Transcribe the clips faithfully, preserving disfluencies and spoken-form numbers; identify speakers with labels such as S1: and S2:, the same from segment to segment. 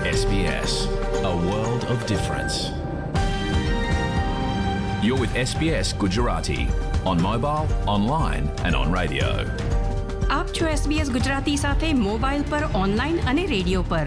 S1: S B S, a world of difference. You're with S B S Gujarati on mobile, online and on radio.
S2: આપ છો S B S Gujarati સાથે mobile પર, online અને radio પર.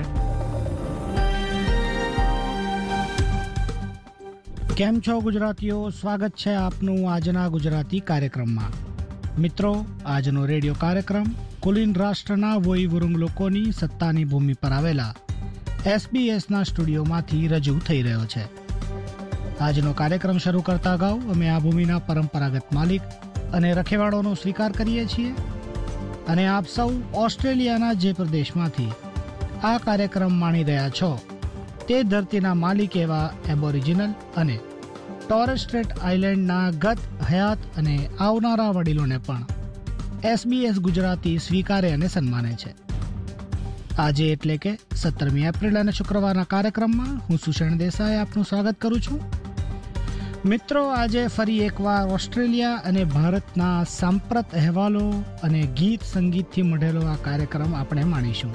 S3: કેમ છો ગુજરાતીઓ? સ્વાગત છે આપનું આજના ગુજરાતી કાર્યક્રમમાં. મિત્રો, આજનો રેડિયો કાર્યક્રમ કુલીન રાષ્ટ્રના વોઈવુરુંગ લોકોની સત્તાની ભૂમિ પર આવેલા એસબીએસના સ્ટુડિયોમાંથી રજૂ થઈ રહ્યો છે. આજનો કાર્યક્રમ શરૂ કરતા અગાઉ અમે આ ભૂમિના પરંપરાગત માલિક અને રખેવાળોનો સ્વીકાર કરીએ છીએ અને આપ સૌ ઓસ્ટ્રેલિયાના જે પ્રદેશમાંથી આ કાર્યક્રમ માણી રહ્યા છો તે ધરતીના માલિક એવા એબોરિજિનલ અને ટોરેસ સ્ટ્રેટ આઇલેન્ડના ગત, હયાત અને આવનારા વડીલોને પણ એસબીએસ ગુજરાતી સ્વીકારે અને સન્માને છે. આજે એટલે કે સત્તરમી એપ્રિલ અને શુક્રવારના કાર્યક્રમમાં હું સુષેણ દેસાઈ આપનું સ્વાગત કરું છું. મિત્રો, આજે ફરી એકવાર ઓસ્ટ્રેલિયા અને ભારતના સાંપ્રત અહેવાલો અને ગીત સંગીતથી મઢેલો આ કાર્યક્રમ આપણે માણીશું.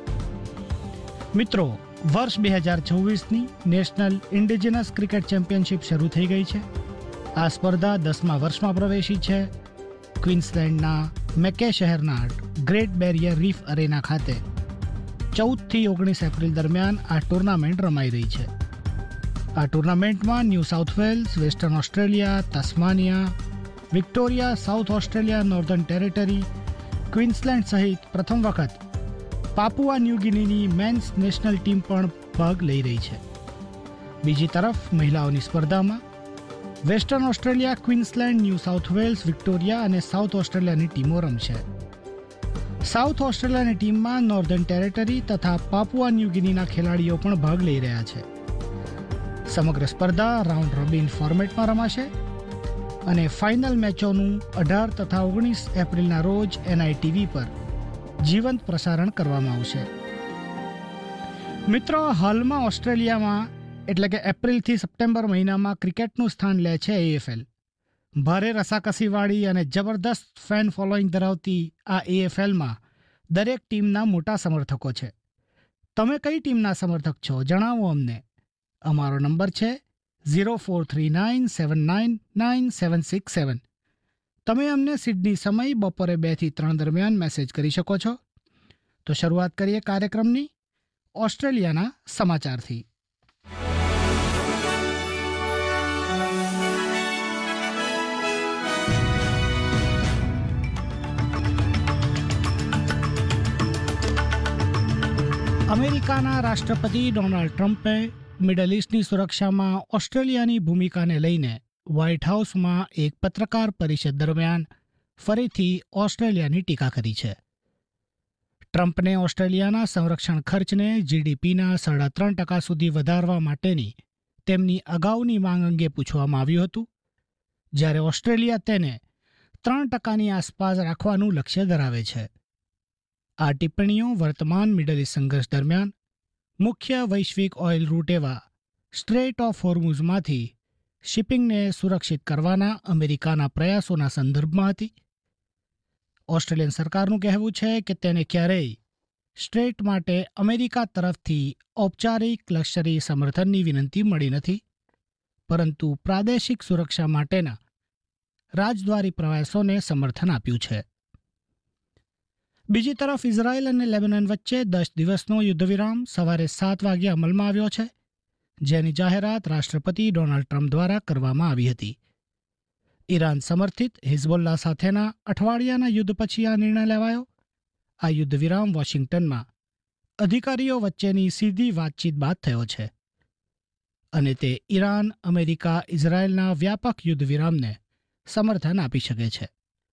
S3: મિત્રો, વર્ષ બે હજાર છવ્વીસની નેશનલ ઇન્ડિજિનસ ક્રિકેટ ચેમ્પિયનશિપ શરૂ થઈ ગઈ છે. આ સ્પર્ધા દસમા વર્ષમાં પ્રવેશી છે. ક્વીન્સલેન્ડના મેકે શહેરના ગ્રેટ બેરિયર રીફ અરેના ખાતે ચૌદથી ઓગણીસ એપ્રિલ દરમિયાન આ ટુર્નામેન્ટ રમાઈ રહી છે. આ ટુર્નામેન્ટમાં New South Wales, Western Australia, Tasmania, Victoria, South Australia, Northern Territory, Queensland સહિત પ્રથમ વખત પાપુઆ ન્યૂ ગિનીની મેન્સ નેશનલ ટીમ પણ ભાગ લઈ રહી છે. બીજી તરફ મહિલાઓની સ્પર્ધામાં Western Australia, Queensland, New South Wales, Victoria અને સાઉથ ઓસ્ટ્રેલિયાની ટીમો રમશે. સાઉથ ઓસ્ટ્રેલિયાની ટીમમાં નોર્ધન ટેરેટરી તથા પાપુઆ ન્યૂ ગિનીના ખેલાડીઓ પણ ભાગ લઈ રહ્યા છે. સમગ્ર સ્પર્ધા રાઉન્ડ રોબિન ફોર્મેટમાં રમાશે અને ફાઇનલ મેચોનું અઢાર તથા ઓગણીસ એપ્રિલના રોજ એનઆઈટીવી પર જીવંત પ્રસારણ કરવામાં આવશે. મિત્રો, હાલમાં ઓસ્ટ્રેલિયામાં એટલે કે એપ્રિલથી સપ્ટેમ્બર મહિનામાં ક્રિકેટનું સ્થાન લે છે એએફએલ. ભારે રસાકસીવાળી અને જબરદસ્ત ફેન ફોલોઈંગ ધરાવતી આ એએફએલમાં દરેક ટીમના મોટા સમર્થકો છે. તમે કઈ ટીમના સમર્થક છો? જણાવો અમને. અમારો નંબર છે zero four three nine seven nine nine seven six seven. તમે અમને સિડની સમય બપોરે બે થી ત્રણ દરમિયાન મેસેજ કરી શકો છો. તો શરૂઆત કરીએ કાર્યક્રમની ઓસ્ટ્રેલિયાના સમાચારથી. અમેરિકાના રાષ્ટ્રપતિ ડોનાલ્ડ ટ્રમ્પે મિડલ ઇસ્ટની સુરક્ષામાં ઓસ્ટ્રેલિયાની ભૂમિકાને લઈને વ્હાઇટ હાઉસમાં એક પત્રકાર પરિષદ દરમિયાન ફરીથી ઓસ્ટ્રેલિયાની ટીકા કરી છે. ટ્રમ્પને ઓસ્ટ્રેલિયાના સંરક્ષણ ખર્ચને જીડીપીના સાડા ત્રણ ટકા સુધી વધારવા માટેની તેમની અગાઉની માંગ અંગે પૂછવામાં આવ્યું હતું, જ્યારે ઓસ્ટ્રેલિયા તેને ત્રણ ટકાની આસપાસ રાખવાનું લક્ષ્ય ધરાવે છે. આ ટિપ્પણીઓ વર્તમાન મિડલ ઇસ્ટ સંઘર્ષ દરમિયાન મુખ્ય વૈશ્વિક ઓઇલ રૂટ એવા સ્ટ્રેટ ઓફ હોર્મુઝમાંથી શિપિંગને સુરક્ષિત કરવાના અમેરિકાના પ્રયાસોના સંદર્ભમાં હતી. ઓસ્ટ્રેલિયન સરકારનું કહેવું છે કે તેને ક્યારેય સ્ટ્રેટ માટે અમેરિકા તરફથી ઔપચારિક લશ્કરી સમર્થનની વિનંતી મળી નથી, પરંતુ પ્રાદેશિક સુરક્ષા માટેના રાજદ્વારી પ્રયાસોને સમર્થન આપ્યું છે. બીજી તરફ ઇઝરાયલ અને લેબનન વચ્ચે દસ દિવસનો યુદ્ધવિરામ સવારે સાત વાગ્યે અમલમાં આવ્યો છે, જેની જાહેરાત રાષ્ટ્રપતિ ડોનાલ્ડ ટ્રમ્પ દ્વારા કરવામાં આવી હતી. ઈરાન સમર્થિત હિઝબોલ્લા સાથેના અઠવાડિયાના યુદ્ધ પછી આ નિર્ણય લેવાયો. આ યુદ્ધવિરામ વોશિંગ્ટનમાં અધિકારીઓ વચ્ચેની સીધી વાતચીત બાદ થયો છે અને તે ઈરાન, અમેરિકા, ઇઝરાયલના વ્યાપક યુદ્ધવિરામને સમર્થન આપી શકે છે.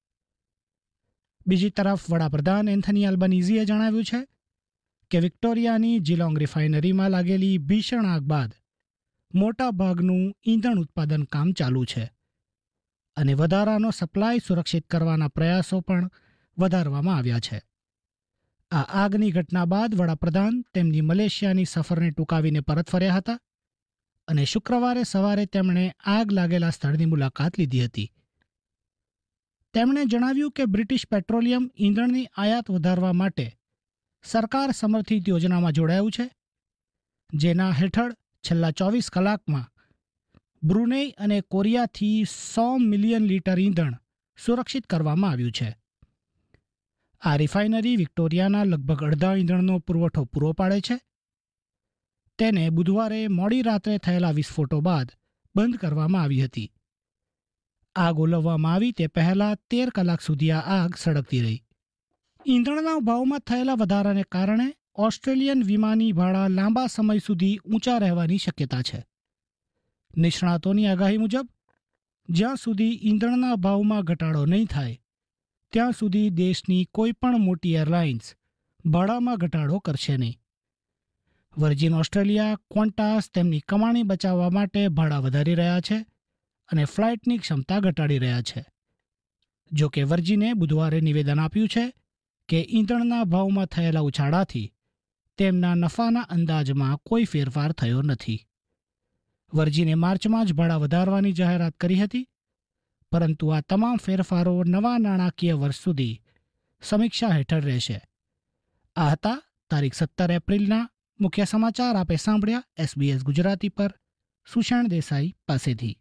S3: બીજી તરફ વડાપ્રધાન એન્થની આલ્બનીઝીએ જણાવ્યું છે કે વિક્ટોરિયાની જીલોંગ રિફાઇનરીમાં લાગેલી ભીષણ આગ બાદ મોટા ભાગનું ઈંધણ ઉત્પાદન કામ ચાલુ છે અને વધારાનો સપ્લાય સુરક્ષિત કરવાના પ્રયાસો પણ વધારવામાં આવ્યા છે. આ આગની ઘટના બાદ વડાપ્રધાન તેમની મલેશિયાની સફરને ટૂંકાવીને પરત ફર્યા હતા અને શુક્રવારે સવારે તેમણે આગ લાગેલા સ્થળની મુલાકાત લીધી હતી. તેમણે જણાવ્યું કે બ્રિટિશ પેટ્રોલિયમ ઈંધણની આયાત વધારવા માટે સરકાર સમર્થિત યોજનામાં જોડાયું છે જેના હેઠળ છેલ્લા ચોવીસ કલાકમાં બ્રુનેઈ અને કોરિયાથી સો મિલિયન લીટર ઈંધણ સુરક્ષિત કરવામાં આવ્યું છે. આ રિફાઇનરી વિક્ટોરિયાના લગભગ અડધા ઈંધણનો પુરવઠો પૂરો પાડે છે. તેને બુધવારે મોડી રાત્રે થયેલા વિસ્ફોટો બાદ બંધ કરવામાં આવી હતી. આગ ઓલવવામાં આવી તે પહેલાં તેર કલાક સુધી આ આગ સળગતી રહી. ઈંધણના ભાવમાં થયેલા વધારાને કારણે ઓસ્ટ્રેલિયન વિમાની ભાડા લાંબા સમય સુધી ઊંચા રહેવાની શક્યતા છે. નિષ્ણાતોની આગાહી મુજબ જ્યાં સુધી ઈંધણના ભાવમાં ઘટાડો નહીં થાય ત્યાં સુધી દેશની કોઈ પણ મોટી એરલાઇન્સ ભાડામાં ઘટાડો કરશે નહીં. વર્જિન ઓસ્ટ્રેલિયા, ક્વોન્ટાસ તેમની કમાણી બચાવવા માટે ભાડા વધારી રહ્યા છે અને ફ્લાઇટની ક્ષમતા ઘટાડી રહ્યા છે. જો કે વર્જિને બુધવારે નિવેદન આપ્યું છે કે ઈંધણના ભાવમાં થયેલા ઉછાળાથી તેમના નફાના અંદાજમાં કોઈ ફેરફાર થયો નથી. વર્જિને માર્ચમાં જ ભાડા વધારવાની જાહેરાત કરી હતી, પરંતુ આ તમામ ફેરફારો નવા નાણાકીય વર્ષ સુધી સમીક્ષા હેઠળ રહેશે. આ હતા તારીખ સત્તર એપ્રિલના મુખ્ય સમાચાર. આપે સાંભળ્યા એસબીએસ ગુજરાતી પર સુષેણ દેસાઈ પાસેથી.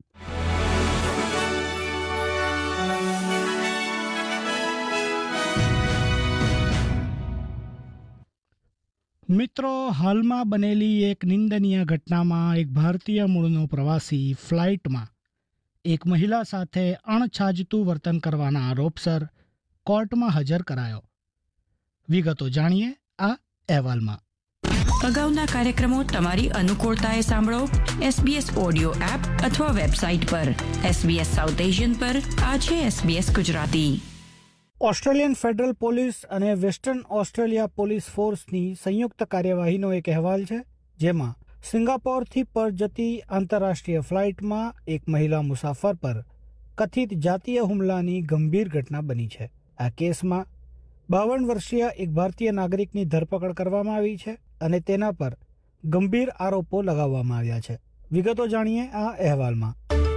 S3: મિત્રો, હાલમાં બનેલી એક નિંદનીય ઘટનામાં એક ભારતીય મૂળનો પ્રવાસી ફ્લાઇટમાં એક મહિલા સાથે અણછાજતું વર્તન કરવાના આરોપસર કોર્ટમાં હાજર કરાયો. વિગતો જાણીએ આ અહેવાલમાં.
S2: અગાઉના કાર્યક્રમો તમારી અનુકૂળતાએ સાંભળો એસબીએસ ઓડિયો એપ અથવા વેબસાઇટ પર. એસબીએસ સાઉથ એશિયન પર આજે SBS Gujarati.
S3: Australian Federal Police અને વેસ્ટર્ન ઓસ્ટ્રેલિયા પોલીસ ફોર્સની સંયુક્ત કાર્યવાહીનો એક અહેવાલ છે, જેમાં સિંગાપોરથી પર જતી આંતરરાષ્ટ્રીય ફ્લાઇટમાં એક મહિલા મુસાફર પર કથિત જાતીય હુમલાની ગંભીર ઘટના બની છે. આ કેસમાં બાવન વર્ષીય એક ભારતીય નાગરિકની ધરપકડ કરવામાં આવી છે અને તેના પર ગંભીર આરોપો લગાવવામાં આવ્યા છે. વિગતો જાણીએ આ અહેવાલમાં.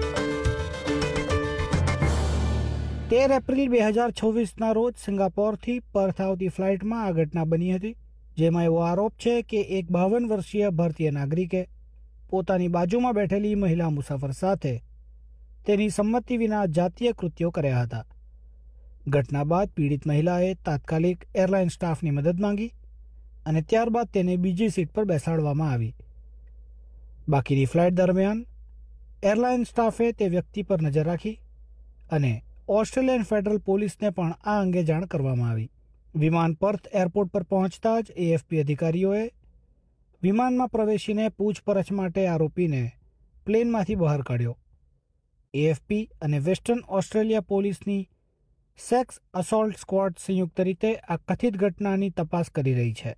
S3: તેર એપ્રિલ બે હજાર છવ્વીસના રોજ સિંગાપોરથી પર્થ આવતી ફ્લાઇટમાં આ ઘટના બની હતી, જેમાં એવો આરોપ છે કે એક બાવન વર્ષીય ભારતીય નાગરિકે પોતાની બાજુમાં બેઠેલી મહિલા મુસાફર સાથે તેની સંમતિ વિના જાતીય કૃત્યો કર્યા હતા. ઘટના બાદ પીડિત મહિલાએ તાત્કાલિક એરલાઇન સ્ટાફની મદદ માંગી અને ત્યારબાદ તેને બીજી સીટ પર બેસાડવામાં આવી. બાકીની ફ્લાઇટ દરમિયાન એરલાઇન સ્ટાફે તે વ્યક્તિ પર નજર રાખી અને ઓસ્ટ્રેલિયન ફેડરલ પોલીસને પણ આ અંગે જાણ કરવામાં આવી. વિમાન પર્થ એરપોર્ટ પર પહોંચતા જ એએફપી અધિકારીઓએ વિમાનમાં પ્રવેશીને પૂછપરછ માટે આરોપીને પ્લેનમાંથી બહાર કાઢ્યો. એએફપી અને વેસ્ટર્ન ઓસ્ટ્રેલિયા પોલીસની સેક્સ અસોલ્ટ સ્ક્વોડ સંયુક્ત રીતે આ કથિત ઘટનાની તપાસ કરી રહી છે.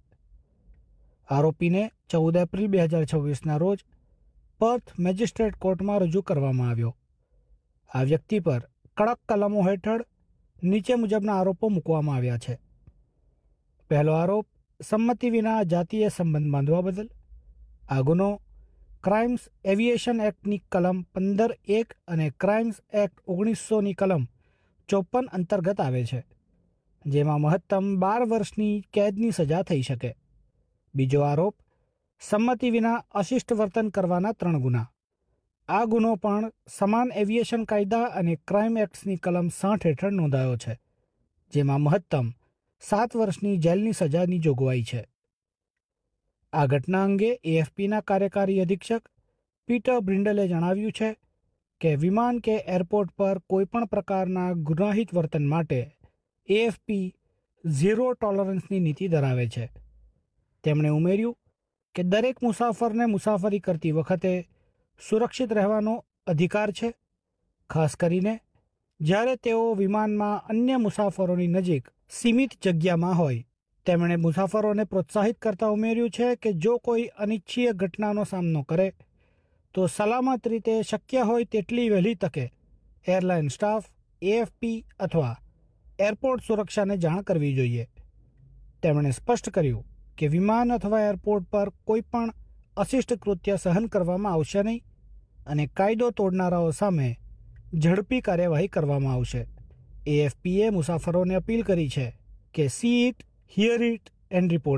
S3: આરોપીને ચૌદ એપ્રિલ બે હજાર છવ્વીસના રોજ પર્થ મેજિસ્ટ્રેટ કોર્ટમાં રજૂ કરવામાં આવ્યો. આ વ્યક્તિ પર કડક કલમો હેઠળ નીચે મુજબના આરોપો મૂકવામાં આવ્યા છે. પહેલો આરોપ સંમતિ વિના જાતીય સંબંધ બાંધવા બદલ. આ ગુનો ક્રાઇમ્સ એવિએશન એક્ટની કલમ પંદર એક અને ક્રાઇમ્સ એક્ટ ઓગણીસોની કલમ ચોપન અંતર્ગત આવે છે, જેમાં મહત્તમ બાર વર્ષની કેદની સજા થઈ શકે. બીજો આરોપ સંમતિ વિના અશિષ્ટ વર્તન કરવાના ત્રણ ગુના. આ ગુનો પણ સમાન એવિએશન કાયદા અને ક્રાઇમ એક્ટ્સની કલમ સાઠ હેઠળ નોંધાયો છે, જેમાં મહત્તમ સાત વર્ષની જેલની સજાની જોગવાઈ છે. આ ઘટના અંગે એએફપીના કાર્યકારી અધિક્ષક પીટર બ્રિન્ડલે જણાવ્યું છે કે વિમાન કે એરપોર્ટ પર કોઈપણ પ્રકારના ગુનાહિત વર્તન માટે એએફપી ઝીરો ટોલરન્સની નીતિ ધરાવે છે. તેમણે ઉમેર્યું કે દરેક મુસાફરને મુસાફરી કરતી વખતે સુરક્ષિત રહેવાનો અધિકાર છે, ખાસ કરીને જ્યારે તેઓ વિમાનમાં અન્ય મુસાફરોની નજીક સીમિત જગ્યામાં હોય. તેમણે મુસાફરોને પ્રોત્સાહિત કરતા ઉમેર્યું છે કે જો કોઈ અનિચ્છનીય ઘટનાનો સામનો કરે તો સલામત રીતે શક્ય હોય તેટલી વહેલી તકે એરલાઇન સ્ટાફ, એએફપી અથવા એરપોર્ટ સુરક્ષાને જાણ કરવી જોઈએ. તેમણે સ્પષ્ટ કર્યું કે વિમાન અથવા એરપોર્ટ પર કોઈ પણ અશિષ્ટ કૃત્ય સહન કરવામાં આવશે નહીં અને કાયદો તોડનારાઓ સામે ઝડપી કાર્યવાહી કરવામાં આવશે. એએફપીએ મુસાફરોને અપીલ કરી છે કે see it, hear it and report it.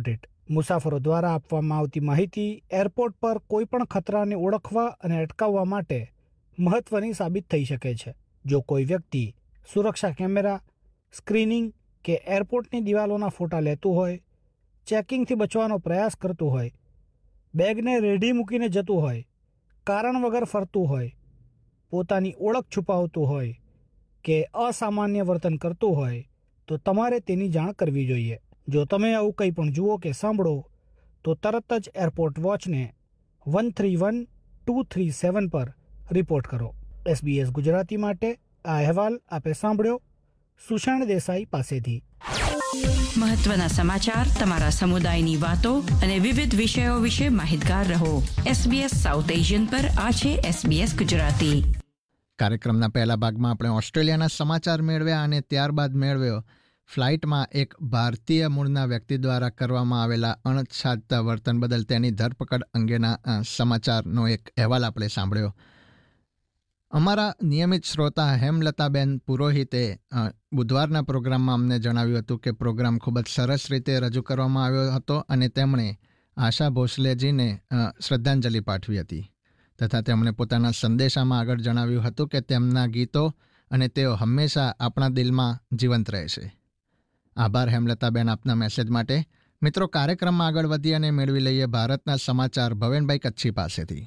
S3: મુસાફરો દ્વારા આપવામાં આવતી માહિતી એરપોર્ટ પર કોઈ પણ ખતરાને ઓળખવા અને અટકાવવા માટે મહત્વની સાબિત થઈ શકે છે. જો કોઈ વ્યક્તિ સુરક્ષા કેમેરા, સ્ક્રીનિંગ કે એરપોર્ટની દિવાલોના ફોટા લેતું હોય, ચેકિંગથી બચવાનો પ્રયાસ કરતું હોય, બેગને રેઢી મૂકીને જતું હોય, કારણ વગર ફરતું હોય, પોતાની ઓળખ છુપાવતું હોય કે અસામાન્ય વર્તન કરતું હોય તો તમારે તેની જાણ કરવી જોઈએ. જો તમે આવું કંઈ પણ જુઓ કે સાંભળો તો તરત જ એરપોર્ટ વોચને one three one two three seven પર રિપોર્ટ કરો. એસબીએસ ગુજરાતી માટે આ અહેવાલ આપે સાંભળ્યો સુષાણ દેસાઈ પાસેથી.
S2: મહત્વના સમાચાર, તમારા સમુદાયની વાતો અને વિવિધ વિષયો વિશે માહિતગાર રહો. એસબીએસ સાઉથ એશિયન પર આ છે એસબીએસ ગુજરાતી.
S4: કાર્યક્રમના પહેલા ભાગમાં આપણે ઓસ્ટ્રેલિયાના સમાચાર મેળવ્યા અને ત્યારબાદ મેળવ્યો ફ્લાઇટમાં એક ભારતીય મૂળના વ્યક્તિ દ્વારા કરવામાં આવેલા અણછાજતા વર્તન બદલ તેની ધરપકડ અંગેના સમાચારનો એક અહેવાલ આપણે સાંભળ્યો. અમારા નિયમિત શ્રોતા હેમલતાબેન પુરોહિતે બુધવારના પ્રોગ્રામમાં અમને જણાવ્યું હતું કે પ્રોગ્રામ ખૂબ જ સરસ રીતે રજૂ કરવામાં આવ્યો હતો અને તેમણે આશા ભોસલેજીને શ્રદ્ધાંજલિ પાઠવી હતી તથા તેમણે પોતાના સંદેશામાં આગળ જણાવ્યું હતું કે તેમના ગીતો અને તેઓ હંમેશા આપણા દિલમાં જીવંત રહે છે. આભાર હેમલતાબેન આપના મેસેજ માટે. મિત્રો, કાર્યક્રમમાં આગળ વધી અને મેળવી લઈએ ભારતના સમાચાર ભવેનભાઈ કચ્છી પાસેથી.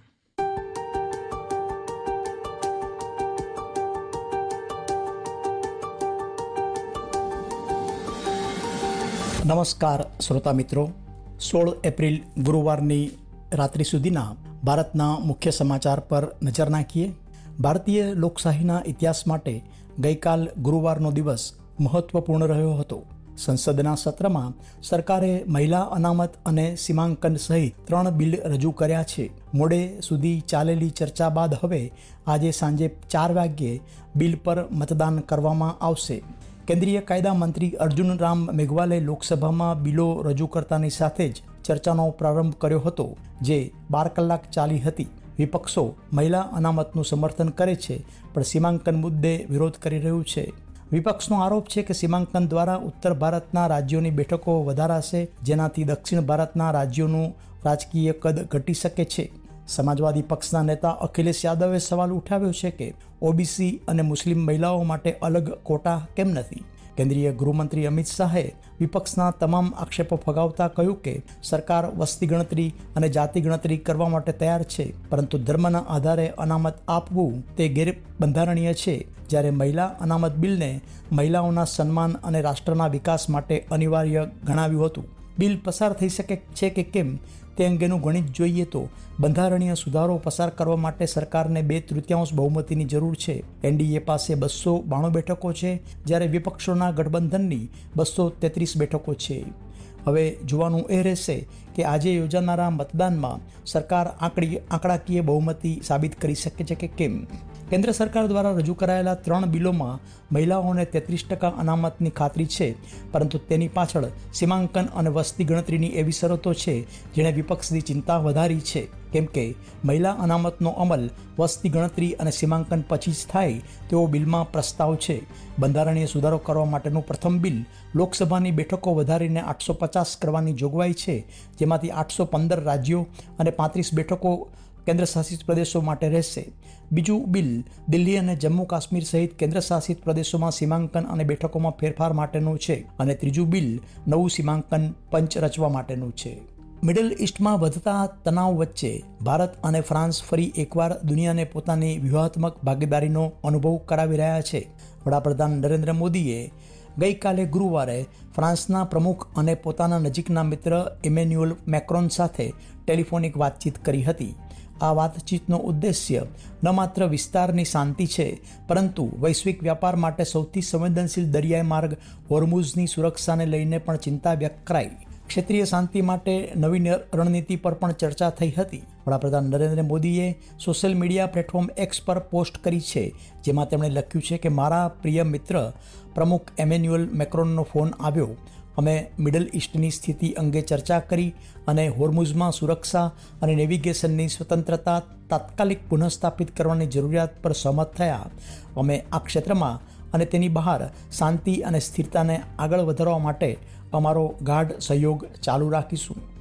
S5: નમસ્કાર શ્રોતા મિત્રો. સોળ એપ્રિલ ગુરુવારની રાત્રિ સુધીના ભારતના મુખ્ય સમાચાર પર નજર નાખીએ. ભારતીય લોકશાહીના ઇતિહાસ માટે ગઈકાલ ગુરુવારનો દિવસ મહત્વપૂર્ણ રહ્યો હતો. સંસદના સત્રમાં સરકારે મહિલા અનામત અને સીમાંકન સહિત ત્રણ બિલ રજૂ કર્યા છે. મોડે સુધી ચાલેલી ચર્ચા બાદ હવે આજે સાંજે ચાર વાગ્યે બિલ પર મતદાન કરવામાં આવશે. કેન્દ્રીય કાયદા મંત્રી અર્જુન રામ મેઘવાલે લોકસભામાં બિલો રજૂ કરતાની સાથે જ ચર્ચાનો પ્રારંભ કર્યો હતો, જે બાર કલાક ચાલી હતી. વિપક્ષો મહિલા અનામતનું સમર્થન કરે છે પણ સીમાંકન મુદ્દે વિરોધ કરી રહ્યું છે. વિપક્ષનો આરોપ છે કે સીમાંકન દ્વારા ઉત્તર ભારતના રાજ્યોની બેઠકો વધારાશે, જેનાથી દક્ષિણ ભારતના રાજ્યોનું રાજકીય કદ ઘટી શકે છે. સમાજવાદી પક્ષના નેતા અખિલેશ યાદવે સવાલ ઉઠાવ્યો છે કે ઓબીસી અને મુસ્લિમ મહિલાઓ માટે અલગ કોટા કેમ નથી. કેન્દ્રીય ગૃહમંત્રી અમિત શાહે વિપક્ષના તમામ આક્ષેપો ફગાવતા કહ્યું કે સરકાર વસ્તી ગણતરી અને જાતિ ગણતરી કરવા માટે તૈયાર છે, પરંતુ ધર્મના આધારે અનામત આપવું તે ગેરબંધારણીય છે. જ્યારે મહિલા અનામત બિલને મહિલાઓના સન્માન અને રાષ્ટ્રના વિકાસ માટે અનિવાર્ય ગણાવ્યું હતું. બિલ પસાર થઈ શકે છે કે કેમ તે અંગેનું ગણિત જોઈએ તો બંધારણીય સુધારો પસાર કરવા માટે સરકારને બે તૃતીયાંશ બહુમતીની જરૂર છે. એનડીએ પાસે બસો બાણું બેઠકો છે, જ્યારે વિપક્ષોના ગઠબંધનની બસો તેત્રીસ બેઠકો છે. હવે જોવાનું એ રહેશે કે આજે યોજાનારા મતદાનમાં સરકાર આંકડી આંકડાકીય બહુમતી સાબિત કરી શકે છે કે કેમ. કેન્દ્ર સરકાર દ્વારા રજૂ કરાયેલા ત્રણ બિલોમાં મહિલાઓને તેત્રીસ ટકા અનામતની ખાતરી છે, પરંતુ તેની પાછળ સીમાંકન અને વસ્તી ગણતરીની એવી શરતો છે જેણે વિપક્ષની ચિંતા વધારી છે. કેમ કે મહિલા અનામતનો અમલ વસ્તી ગણતરી અને સીમાંકન પછી જ થાય તેવો બિલમાં પ્રસ્તાવ છે. બંધારણીય સુધારો કરવા માટેનું પ્રથમ બિલ લોકસભાની બેઠકો વધારીને આઠસો પચાસ કરવાની જોગવાઈ છે, જેમાંથી આઠસો પંદર રાજ્યો અને પાંત્રીસ બેઠકો કેન્દ્ર શાસિત પ્રદેશો માટે રહેશે. બીજું બિલ દિલ્હી અને જમ્મુ કાશ્મીર સહિત કેન્દ્ર શાસિત પ્રદેશોમાં સીમાંકન અને બેઠકોમાં ફેરફાર માટેનું છે, અને ત્રીજું બિલ નવું સીમાંકન પંચ રચવા માટેનું છે. મિડલ ઇસ્ટમાં વધતા તણાવ વચ્ચે ભારત અને ફ્રાન્સ ફરી એકવાર દુનિયાને પોતાની વ્યૂહાત્મક ભાગીદારીનો અનુભવ કરાવી રહ્યા છે. વડાપ્રધાન નરેન્દ્ર મોદીએ ગઈકાલે ગુરુવારે ફ્રાન્સના પ્રમુખ અને પોતાના નજીકના મિત્ર ઇમેન્યુઅલ મેક્રોન સાથે ટેલિફોનિક વાતચીત કરી હતી. આ વાતચીતનો ઉદ્દેશ્ય ન માત્ર વિસ્તારની શાંતિ છે, પરંતુ વૈશ્વિક વ્યાપાર માટે સૌથી સંવેદનશીલ દરિયાઈ માર્ગ હોર્મુઝની સુરક્ષાને લઈને પણ ચિંતા વ્યક્ત કરાઈ. ક્ષેત્રીય શાંતિ માટે નવી રણનીતિ પર પણ ચર્ચા થઈ હતી. વડાપ્રધાન નરેન્દ્ર મોદીએ સોશિયલ મીડિયા પ્લેટફોર્મ એક્સ પર પોસ્ટ કરી છે, જેમાં તેમણે લખ્યું છે કે મારા પ્રિય મિત્ર પ્રમુખ એમેન્યુઅલ મેક્રોનનો ફોન આવ્યો. અમે મિડલ ઇસ્ટની સ્થિતિ અંગે ચર્ચા કરી અને હોર્મુઝમાં સુરક્ષા અને નેવિગેશનની સ્વતંત્રતા તાત્કાલિક પુનઃસ્થાપિત કરવાની જરૂરિયાત પર સહમત થયા. અમે આ ક્ષેત્રમાં અને તેની બહાર શાંતિ અને સ્થિરતાને આગળ વધારવા માટે અમારો ગાઢ સહયોગ ચાલુ રાખીશું.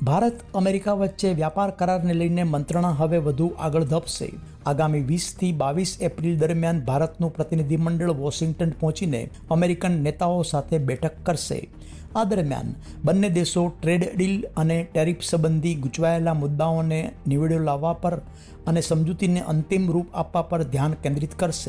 S5: ભારત અમેરિકા વચ્ચે વ્યાપાર કરારને લઈને મંત્રણા હવે વધુ આગળ ધપશે. આગામી વીસથી બાવીસ એપ્રિલ દરમિયાન ભારતનું પ્રતિનિધિમંડળ વોશિંગ્ટન પહોંચીને અમેરિકન નેતાઓ સાથે બેઠક કરશે. આ દરમિયાન બંને દેશો ટ્રેડ ડીલ અને ટેરિફ સંબંધી ગૂંચવાયેલા મુદ્દાઓને નિવેડો લાવવા પર અને સમજૂતીને અંતિમ રૂપ આપવા પર ધ્યાન કેન્દ્રિત કરશે.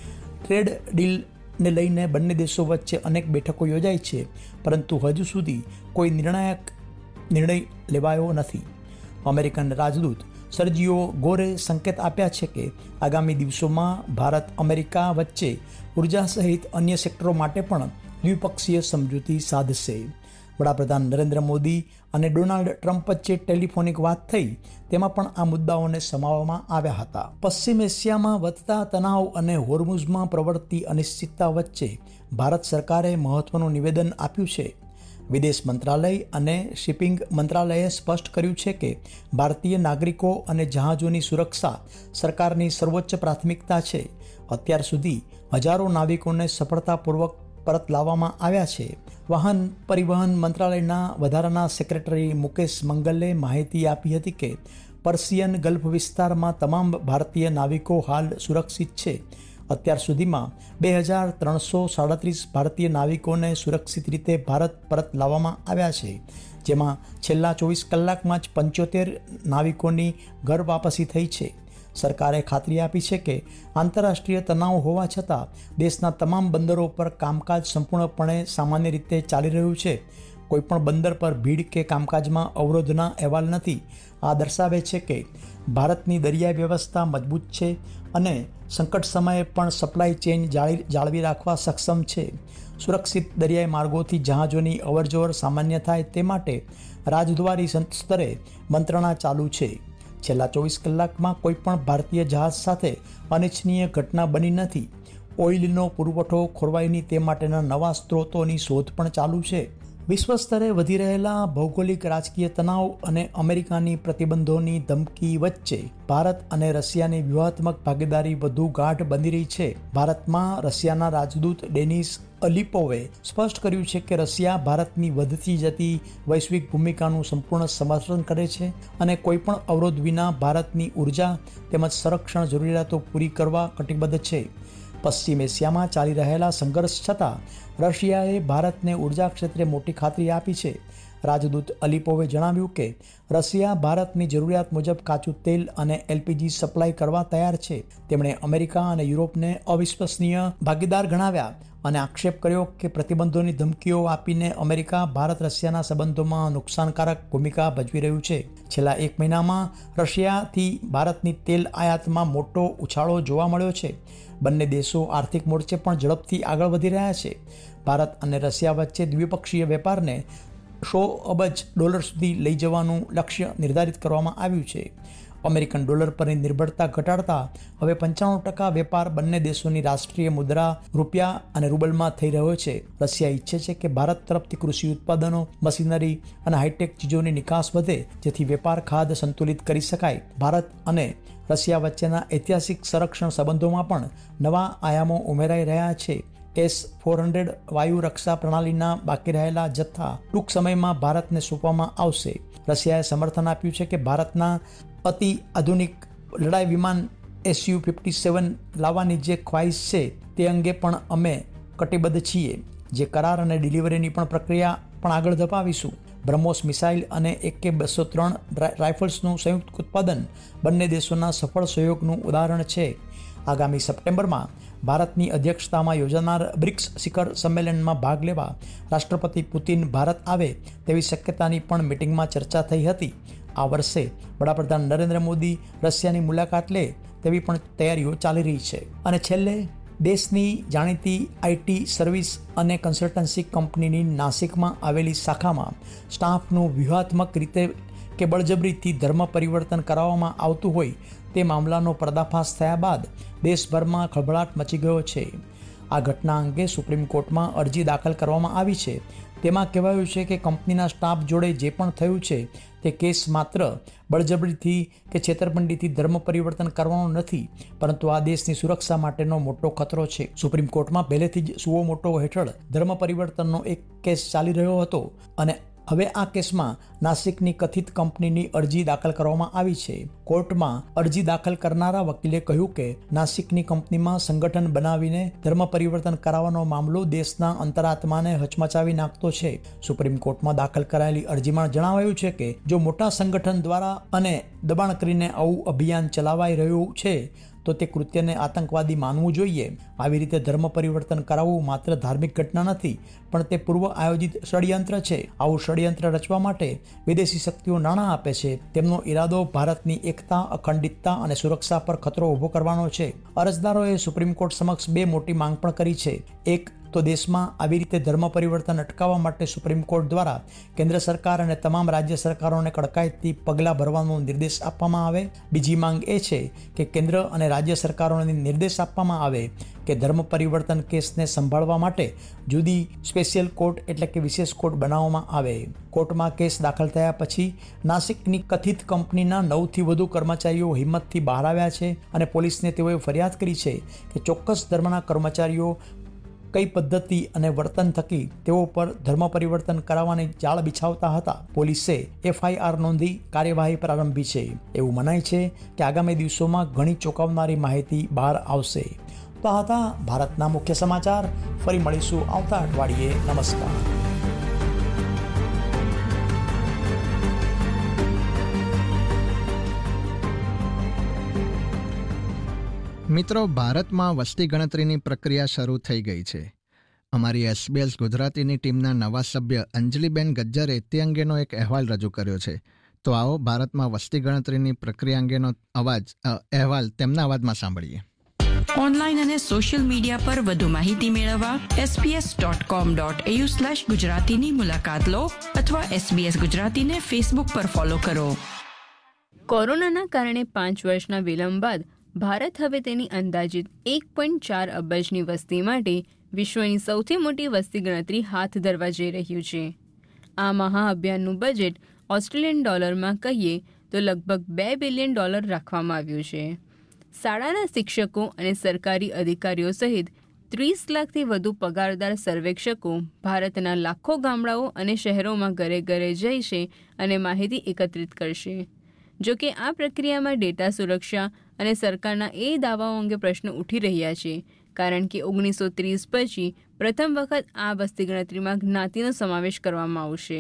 S5: ટ્રેડ ડીલને લઈને બંને દેશો વચ્ચે અનેક બેઠકો યોજાઈ છે, પરંતુ હજુ સુધી કોઈ નિર્ણાયક નિર્ણય લેવાયો નથી. અમેરિકન રાજદૂત સર્જિયો ગોરે સંકેત આપ્યા છે કે આગામી દિવસોમાં ભારત અમેરિકા વચ્ચે ઉર્જા સહિત અન્ય સેક્ટરો માટે પણ દ્વિપક્ષીય સમજૂતી સાધશે. વડાપ્રધાન નરેન્દ્ર મોદી અને ડોનાલ્ડ ટ્રમ્પ વચ્ચે ટેલિફોનિક વાત થઈ, તેમાં પણ આ મુદ્દાઓને સમાવવામાં આવ્યા હતા. પશ્ચિમ એશિયામાં વધતા તણાવ અને હોર્મુઝમાં પ્રવર્તતી અનિશ્ચિતતા વચ્ચે ભારત સરકારે મહત્વનું નિવેદન આપ્યું છે. વિદેશ મંત્રાલય અને શિપિંગ મંત્રાલયે સ્પષ્ટ કર્યું છે કે ભારતીય નાગરિકો અને જહાજોની સુરક્ષા સરકારની સર્વોચ્ચ પ્રાથમિકતા છે. અત્યાર સુધી હજારો નાવિકોને સફળતાપૂર્વક પરત લાવવામાં આવ્યા છે. વાહન પરિવહન મંત્રાલયના વધારાના સેક્રેટરી મુકેશ મંગલે માહિતી આપી હતી કે પર્શિયન ગલ્ફ વિસ્તારમાં તમામ ભારતીય નાવિકો હાલ સુરક્ષિત છે. અત્યાર સુધીમાં બે હજાર ત્રણસો સાડત્રીસ ભારતીય નાવિકોને સુરક્ષિત રીતે ભારત પરત લાવવામાં આવ્યા છે, જેમાં છેલ્લા ચોવીસ કલાકમાં જ પંચોતેર નાવિકોની ઘર વાપસી થઈ છે. સરકારે ખાતરી આપી છે કે આંતરરાષ્ટ્રીય તણાવ હોવા છતાં દેશના તમામ બંદરો પર કામકાજ સંપૂર્ણપણે સામાન્ય રીતે ચાલી રહ્યું છે. કોઈપણ બંદર પર ભીડ કે કામકાજમાં અવરોધના અહેવાલ નથી. આ દર્શાવે છે કે ભારતની દરિયાઈ વ્યવસ્થા મજબૂત છે અને સંકટ સમયે પણ સપ્લાય ચેઇન જાળવી રાખવા સક્ષમ છે. સુરક્ષિત દરિયાઈ માર્ગોથી જહાજોની અવરજવર સામાન્ય થાય તે માટે રાજદ્વારી સ્તરે મંત્રણા ચાલુ છે. છેલ્લા ચોવીસ કલાકમાં કોઈ પણ ભારતીય જહાજ સાથે અનિચ્છનીય ઘટના બની નથી. ઓઇલનો પુરવઠો ખોરવાયની તે માટેના નવા સ્ત્રોતોની શોધ પણ ચાલુ છે. વિશ્વ સ્તરે વધી રહેલા ભૌગોલિક રાજકીય તણાવ અને અમેરિકાની પ્રતિબંધોની ધમકી વચ્ચે ભારત અને રશિયાની વ્યૂહાત્મક ભાગીદારી વધુ ગાઢ બની રહી છે. ભારતમાં રશિયાના રાજદૂત ડેનિસ અલિપોવે સ્પષ્ટ કર્યું છે કે રશિયા ભારતની વધતી જતી વૈશ્વિક ભૂમિકાનું સંપૂર્ણ સમર્થન કરે છે અને કોઈપણ અવરોધ વિના ભારતની ઉર્જા તેમજ સંરક્ષણ જરૂરિયાતો પૂરી કરવા કટિબદ્ધ છે. પશ્ચિમ એશિયામાં ચાલી રહેલા સંઘર્ષ છતાં રશિયાએ ભારતને ઉર્જા ક્ષેત્રે મોટી ખાતરી આપી છે. રાજદૂત અલિપોવે જણાવ્યું કે રશિયા ભારતની જરૂરિયાત મુજબ કાચું તેલ અને એલપીજી સપ્લાય કરવા તૈયાર છે. તેમણે અમેરિકા અને યુરોપને અવિશ્વસનીય ભાગીદાર ગણાવ્યા અને આક્ષેપ કર્યો કે પ્રતિબંધોની ધમકીઓ આપીને અમેરિકા ભારત રશિયાના સંબંધોમાં નુકસાનકારક ભૂમિકા ભજવી રહ્યું છે. છેલ્લા એક મહિનામાં રશિયાથી ભારતની તેલ આયાતમાં મોટો ઉછાળો જોવા મળ્યો છે. બંને દેશો આર્થિક મોરચે પણ ઝડપથી આગળ વધી રહ્યા છે. ભારત અને રશિયા વચ્ચે દ્વિપક્ષીય વેપારને સો અબજ ડોલર સુધી લઈ જવાનું લક્ષ્ય નિર્ધારિત કરવામાં આવ્યું છે. અમેરિકન ડોલર પરની નિર્ભરતા ઘટાડતા હવે પંચાણું ટકા વેપાર બંને દેશોની રાષ્ટ્રીય મુદ્રા રૂપિયા અને રૂબલમાં થઈ રહ્યો છે. રશિયા ઈચ્છે છે કે ભારત તરફથી કૃષિ ઉત્પાદનો, મશીનરી અને હાઈટેક ચીજોની નિકાસ વધે, જેથી વેપાર ખાધ સંતુલિત કરી શકાય. ભારત અને રશિયા વચ્ચેના ઐતિહાસિક સંરક્ષણ સંબંધોમાં પણ નવા આયામો ઉમેરાઈ રહ્યા છે. એસ ફોર હંડ્રેડ વાયુ રક્ષા પ્રણાલીના બાકી રહેલા જથ્થા ટૂંક સમયમાં ભારતને સોંપવામાં આવશે. રશિયાએ સમર્થન આપ્યું છે કે ભારતના અતિ આધુનિક લડાઈ વિમાન એસયુ ફિફ્ટી સેવન લાવવાની જે ખ્વાહિશ છે તે અંગે પણ અમે કટિબદ્ધ છીએ. જે કરાર અને ડિલિવરીની પણ પ્રક્રિયા પણ આગળ ધપાવીશું. બ્રહ્મોસ મિસાઇલ અને એ કે બસો ત્રણ રાઇફલ્સનું સંયુક્ત ઉત્પાદન બંને દેશોના સફળ સહયોગનું ઉદાહરણ છે. આગામી સપ્ટેમ્બરમાં ભારતની અધ્યક્ષતામાં યોજાનાર બ્રિક્સ શિખર સંમેલનમાં ભાગ લેવા રાષ્ટ્રપતિ પુતિન ભારત આવે તેવી શક્યતાની પણ મીટિંગમાં ચર્ચા થઈ હતી. આ વર્ષે વડાપ્રધાન નરેન્દ્ર મોદી રશિયાની મુલાકાત લે તેવી પણ તૈયારીઓ ચાલી રહી છે. અને છેલ્લે દેશની જાણીતી આઈટી સર્વિસ અને કન્સલ્ટન્સી કંપનીની નાસિકમાં આવેલી શાખામાં સ્ટાફનું વ્યૂહાત્મક રીતે કે બળજબરીથી ધર્મ પરિવર્તન કરાવવામાં આવતું હોય તે મામલાનો પર્દાફાશ થયા બાદ દેશભરમાં ખળભળાટ મચી ગયો છે. આ ઘટના અંગે સુપ્રીમ કોર્ટમાં અરજી દાખલ કરવામાં આવી છે. તેમાં કહેવાયું છે કે કંપનીના સ્ટાફ જોડે જે પણ થયું છે તે કેસ માત્ર બળજબરીથી કે છેતરપિંડીથી ધર્મ પરિવર્તન કરવાનો નથી, પરંતુ આ દેશની સુરક્ષા માટેનો મોટો ખતરો છે. સુપ્રીમ કોર્ટમાં પહેલેથી જ સુઓ મોટો હેઠળ ધર્મ પરિવર્તનનો એક કેસ ચાલી રહ્યો હતો અને હવે આ કેસમાં નાસિકની કથિત કંપનીની અરજી દાખલ કરવામાં આવી છે. કોર્ટમાં અરજી દાખલ કરનારા વકીલે કહ્યું કે નાસિકની કંપનીમાં સંગઠન બનાવીને ધર્મ પરિવર્તન કરાવવાનો મામલો દેશના અંતરાત્માને હચમચાવી નાખતો છે. સુપ્રીમ કોર્ટમાં દાખલ કરાયેલી અરજીમાં જણાવાયું છે કે જો મોટા સંગઠન દ્વારા અને દબાણ કરીને આવું અભિયાન ચલાવાઈ રહ્યું છે તો તે કૃત્યને આતંકવાદી માનવું જોઈએ. આવી રીતે ધર્મ પરિવર્તન કરાવવું માત્ર ધાર્મિક ઘટના નથી, પણ તે પૂર્વ આયોજિત ષડયંત્ર છે. આવું ષડયંત્ર રચવા માટે વિદેશી શક્તિઓ નાણાં આપે છે. તેમનો ઈરાદો ભારતની એકતા, અખંડિતતા અને સુરક્ષા પર ખતરો ઊભો કરવાનો છે. અરજદારોએ સુપ્રીમ કોર્ટ સમક્ષ બે મોટી માંગ પણ કરી છે. એક તો દેશમાં આવી રીતે ધર્મ પરિવર્તન અટકાવવા માટે સુપ્રીમ કોર્ટ દ્વારા કેન્દ્ર સરકાર અને તમામ રાજ્ય સરકારોને કડકાઈથી પગલાં ભરવાનો નિર્દેશ આપવામાં આવે. બીજી માંગ એ છે કે કેન્દ્ર અને રાજ્ય સરકારોને નિર્દેશ આપવામાં આવે કે ધર્મ પરિવર્તન કેસને સંભાળવા માટે જુદી સ્પેશિયલ કોર્ટ એટલે કે વિશેષ કોર્ટ બનાવવામાં આવે. કોર્ટમાં કેસ દાખલ થયા પછી નાસિકની કથિત કંપનીના નવથી વધુ કર્મચારીઓ હિંમતથી બહાર આવ્યા છે અને પોલીસને તેઓએ ફરિયાદ કરી છે કે ચોક્કસ ધર્મના કર્મચારીઓ કઈ પદ્ધતિ અને વર્તન થકી તેઓ પર ધર્મ પરિવર્તન કરાવવાની જાળ બિછાવતા હતા. પોલીસે એફઆઈઆર નોંધી કાર્યવાહી પ્રારંભી છે. એવું મનાય છે કે આગામી દિવસોમાં ઘણી ચોંકાવનારી માહિતી બહાર આવશે. તો આ હતા ભારતના મુખ્ય સમાચાર. ફરી મળીશું આવતા અઠવાડિયે. નમસ્કાર.
S4: મિત્રો, ભારતમાં વસ્તી ગણતરીની પ્રક્રિયા શરૂ થઈ ગઈ છે. અમારી એસબીએસ ગુજરાતીની ટીમના નવા સભ્ય અંજલિબેન ગજ્જરે તે અંગેનો એક અહેવાલ રજૂ કર્યો છે. તો આવો ભારતમાં વસ્તી ગણતરીની પ્રક્રિયા અંગેનો અવાજ અહેવાલ તેમના અવાજમાં સાંભળીએ.
S2: ઓનલાઈન અને સોશિયલ મીડિયા પર વધુ માહિતી મેળવવા SBS dot com dot AU slash ગુજરાતીની મુલાકાત લો અથવા એસબીએસ ગુજરાતીને ફેસબુક પર ફોલો કરો.
S6: કોરોનાના કારણે પાંચ વર્ષના વિલંબ બાદ ભારત હવે તેની અંદાજિત એક પોઈન્ટ ચાર અબજની વસ્તી માટે વિશ્વની સૌથી મોટી વસ્તી ગણતરી હાથ ધરવા જઈ રહ્યું છે. આ મહાઅભિયાનનું બજેટ ઓસ્ટ્રેલિયન ડોલરમાં કહીએ તો લગભગ બે બિલિયન ડોલર રાખવામાં આવ્યું છે. શાળાના શિક્ષકો અને સરકારી અધિકારીઓ સહિત ત્રીસ લાખથી વધુ પગારદાર સર્વેક્ષકો ભારતના લાખો ગામડાઓ અને શહેરોમાં ઘરે ઘરે જશે અને માહિતી એકત્રિત કરશે. જો કે આ પ્રક્રિયામાં ડેટા સુરક્ષા અને સરકારના એ દાવાઓ અંગે પ્રશ્નો ઉઠી રહ્યા છે, કારણ કે ઓગણીસો ત્રીસ પછી પ્રથમ વખત આ વસ્તી ગણતરીમાં જ્ઞાતિનો સમાવેશ કરવામાં આવશે.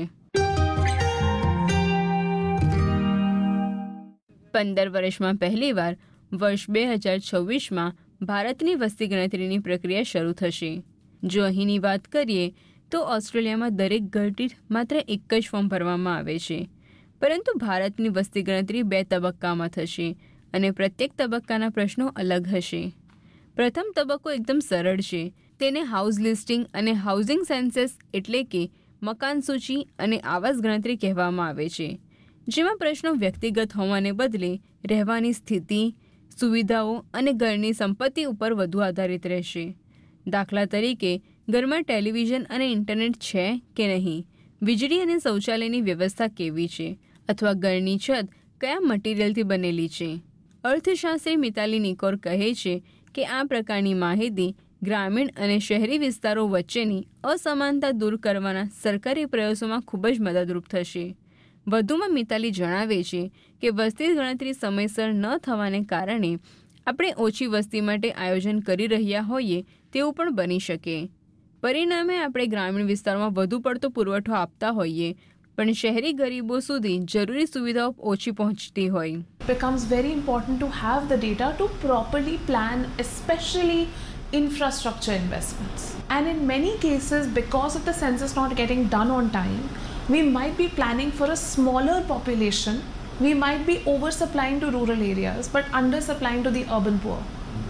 S6: પંદર વર્ષમાં પહેલીવાર વર્ષ બે હજાર છવ્વીસમાં ભારતની વસ્તી ગણતરીની પ્રક્રિયા શરૂ થશે. જો અહીંની વાત કરીએ તો ઓસ્ટ્રેલિયામાં દરેક ઘર દીઠ માત્ર એક જ ફોર્મ ભરવામાં આવે છે, પરંતુ ભારતની વસ્તી ગણતરી બે તબક્કામાં થશે અને પ્રત્યેક તબક્કાના પ્રશ્નો અલગ હશે. પ્રથમ તબક્કો એકદમ સરળ છે. તેને હાઉસ લિસ્ટિંગ અને હાઉસિંગ સેન્સસ એટલે કે મકાન સૂચિ અને આવાસ ગણતરી કહેવામાં આવે છે, જેમાં પ્રશ્નો વ્યક્તિગત હોવાને બદલે રહેવાની સ્થિતિ, સુવિધાઓ અને ઘરની સંપત્તિ ઉપર વધુ આધારિત રહેશે. દાખલા તરીકે, ઘરમાં ટેલિવિઝન અને ઇન્ટરનેટ છે કે નહીં, વીજળી અને શૌચાલયની વ્યવસ્થા કેવી છે, અથવા ઘરની છત કયા મટીરિયલથી બનેલી છે. અર્થશાસ્ત્રી મિતાલી નિકોર કહે છે કે આ પ્રકારની માહિતી ગ્રામીણ અને શહેરી વિસ્તારો વચ્ચેની અસમાનતા દૂર કરવાના સરકારી પ્રયાસોમાં ખૂબ જ મદદરૂપ થશે. વધુમાં મિતાલી જણાવે છે કે વસ્તી ગણતરી સમયસર ન થવાને કારણે આપણે ઓછી વસ્તી માટે આયોજન કરી રહ્યા હોઈએ તેવું પણ બની શકે. પરિણામે આપણે ગ્રામીણ વિસ્તારોમાં વધુ પડતો પુરવઠો આપતા હોઈએ પણ શહેરી ગરીબો સુધી જરૂરી સુવિધાઓ ઓછી પહોંચતી હોય.
S7: becomes very important to have the data to properly plan, especially infrastructure investments. And in many cases, because of the census not getting done on time, we might be planning for a smaller population. We might be oversupplying to rural areas but undersupplying to the urban poor.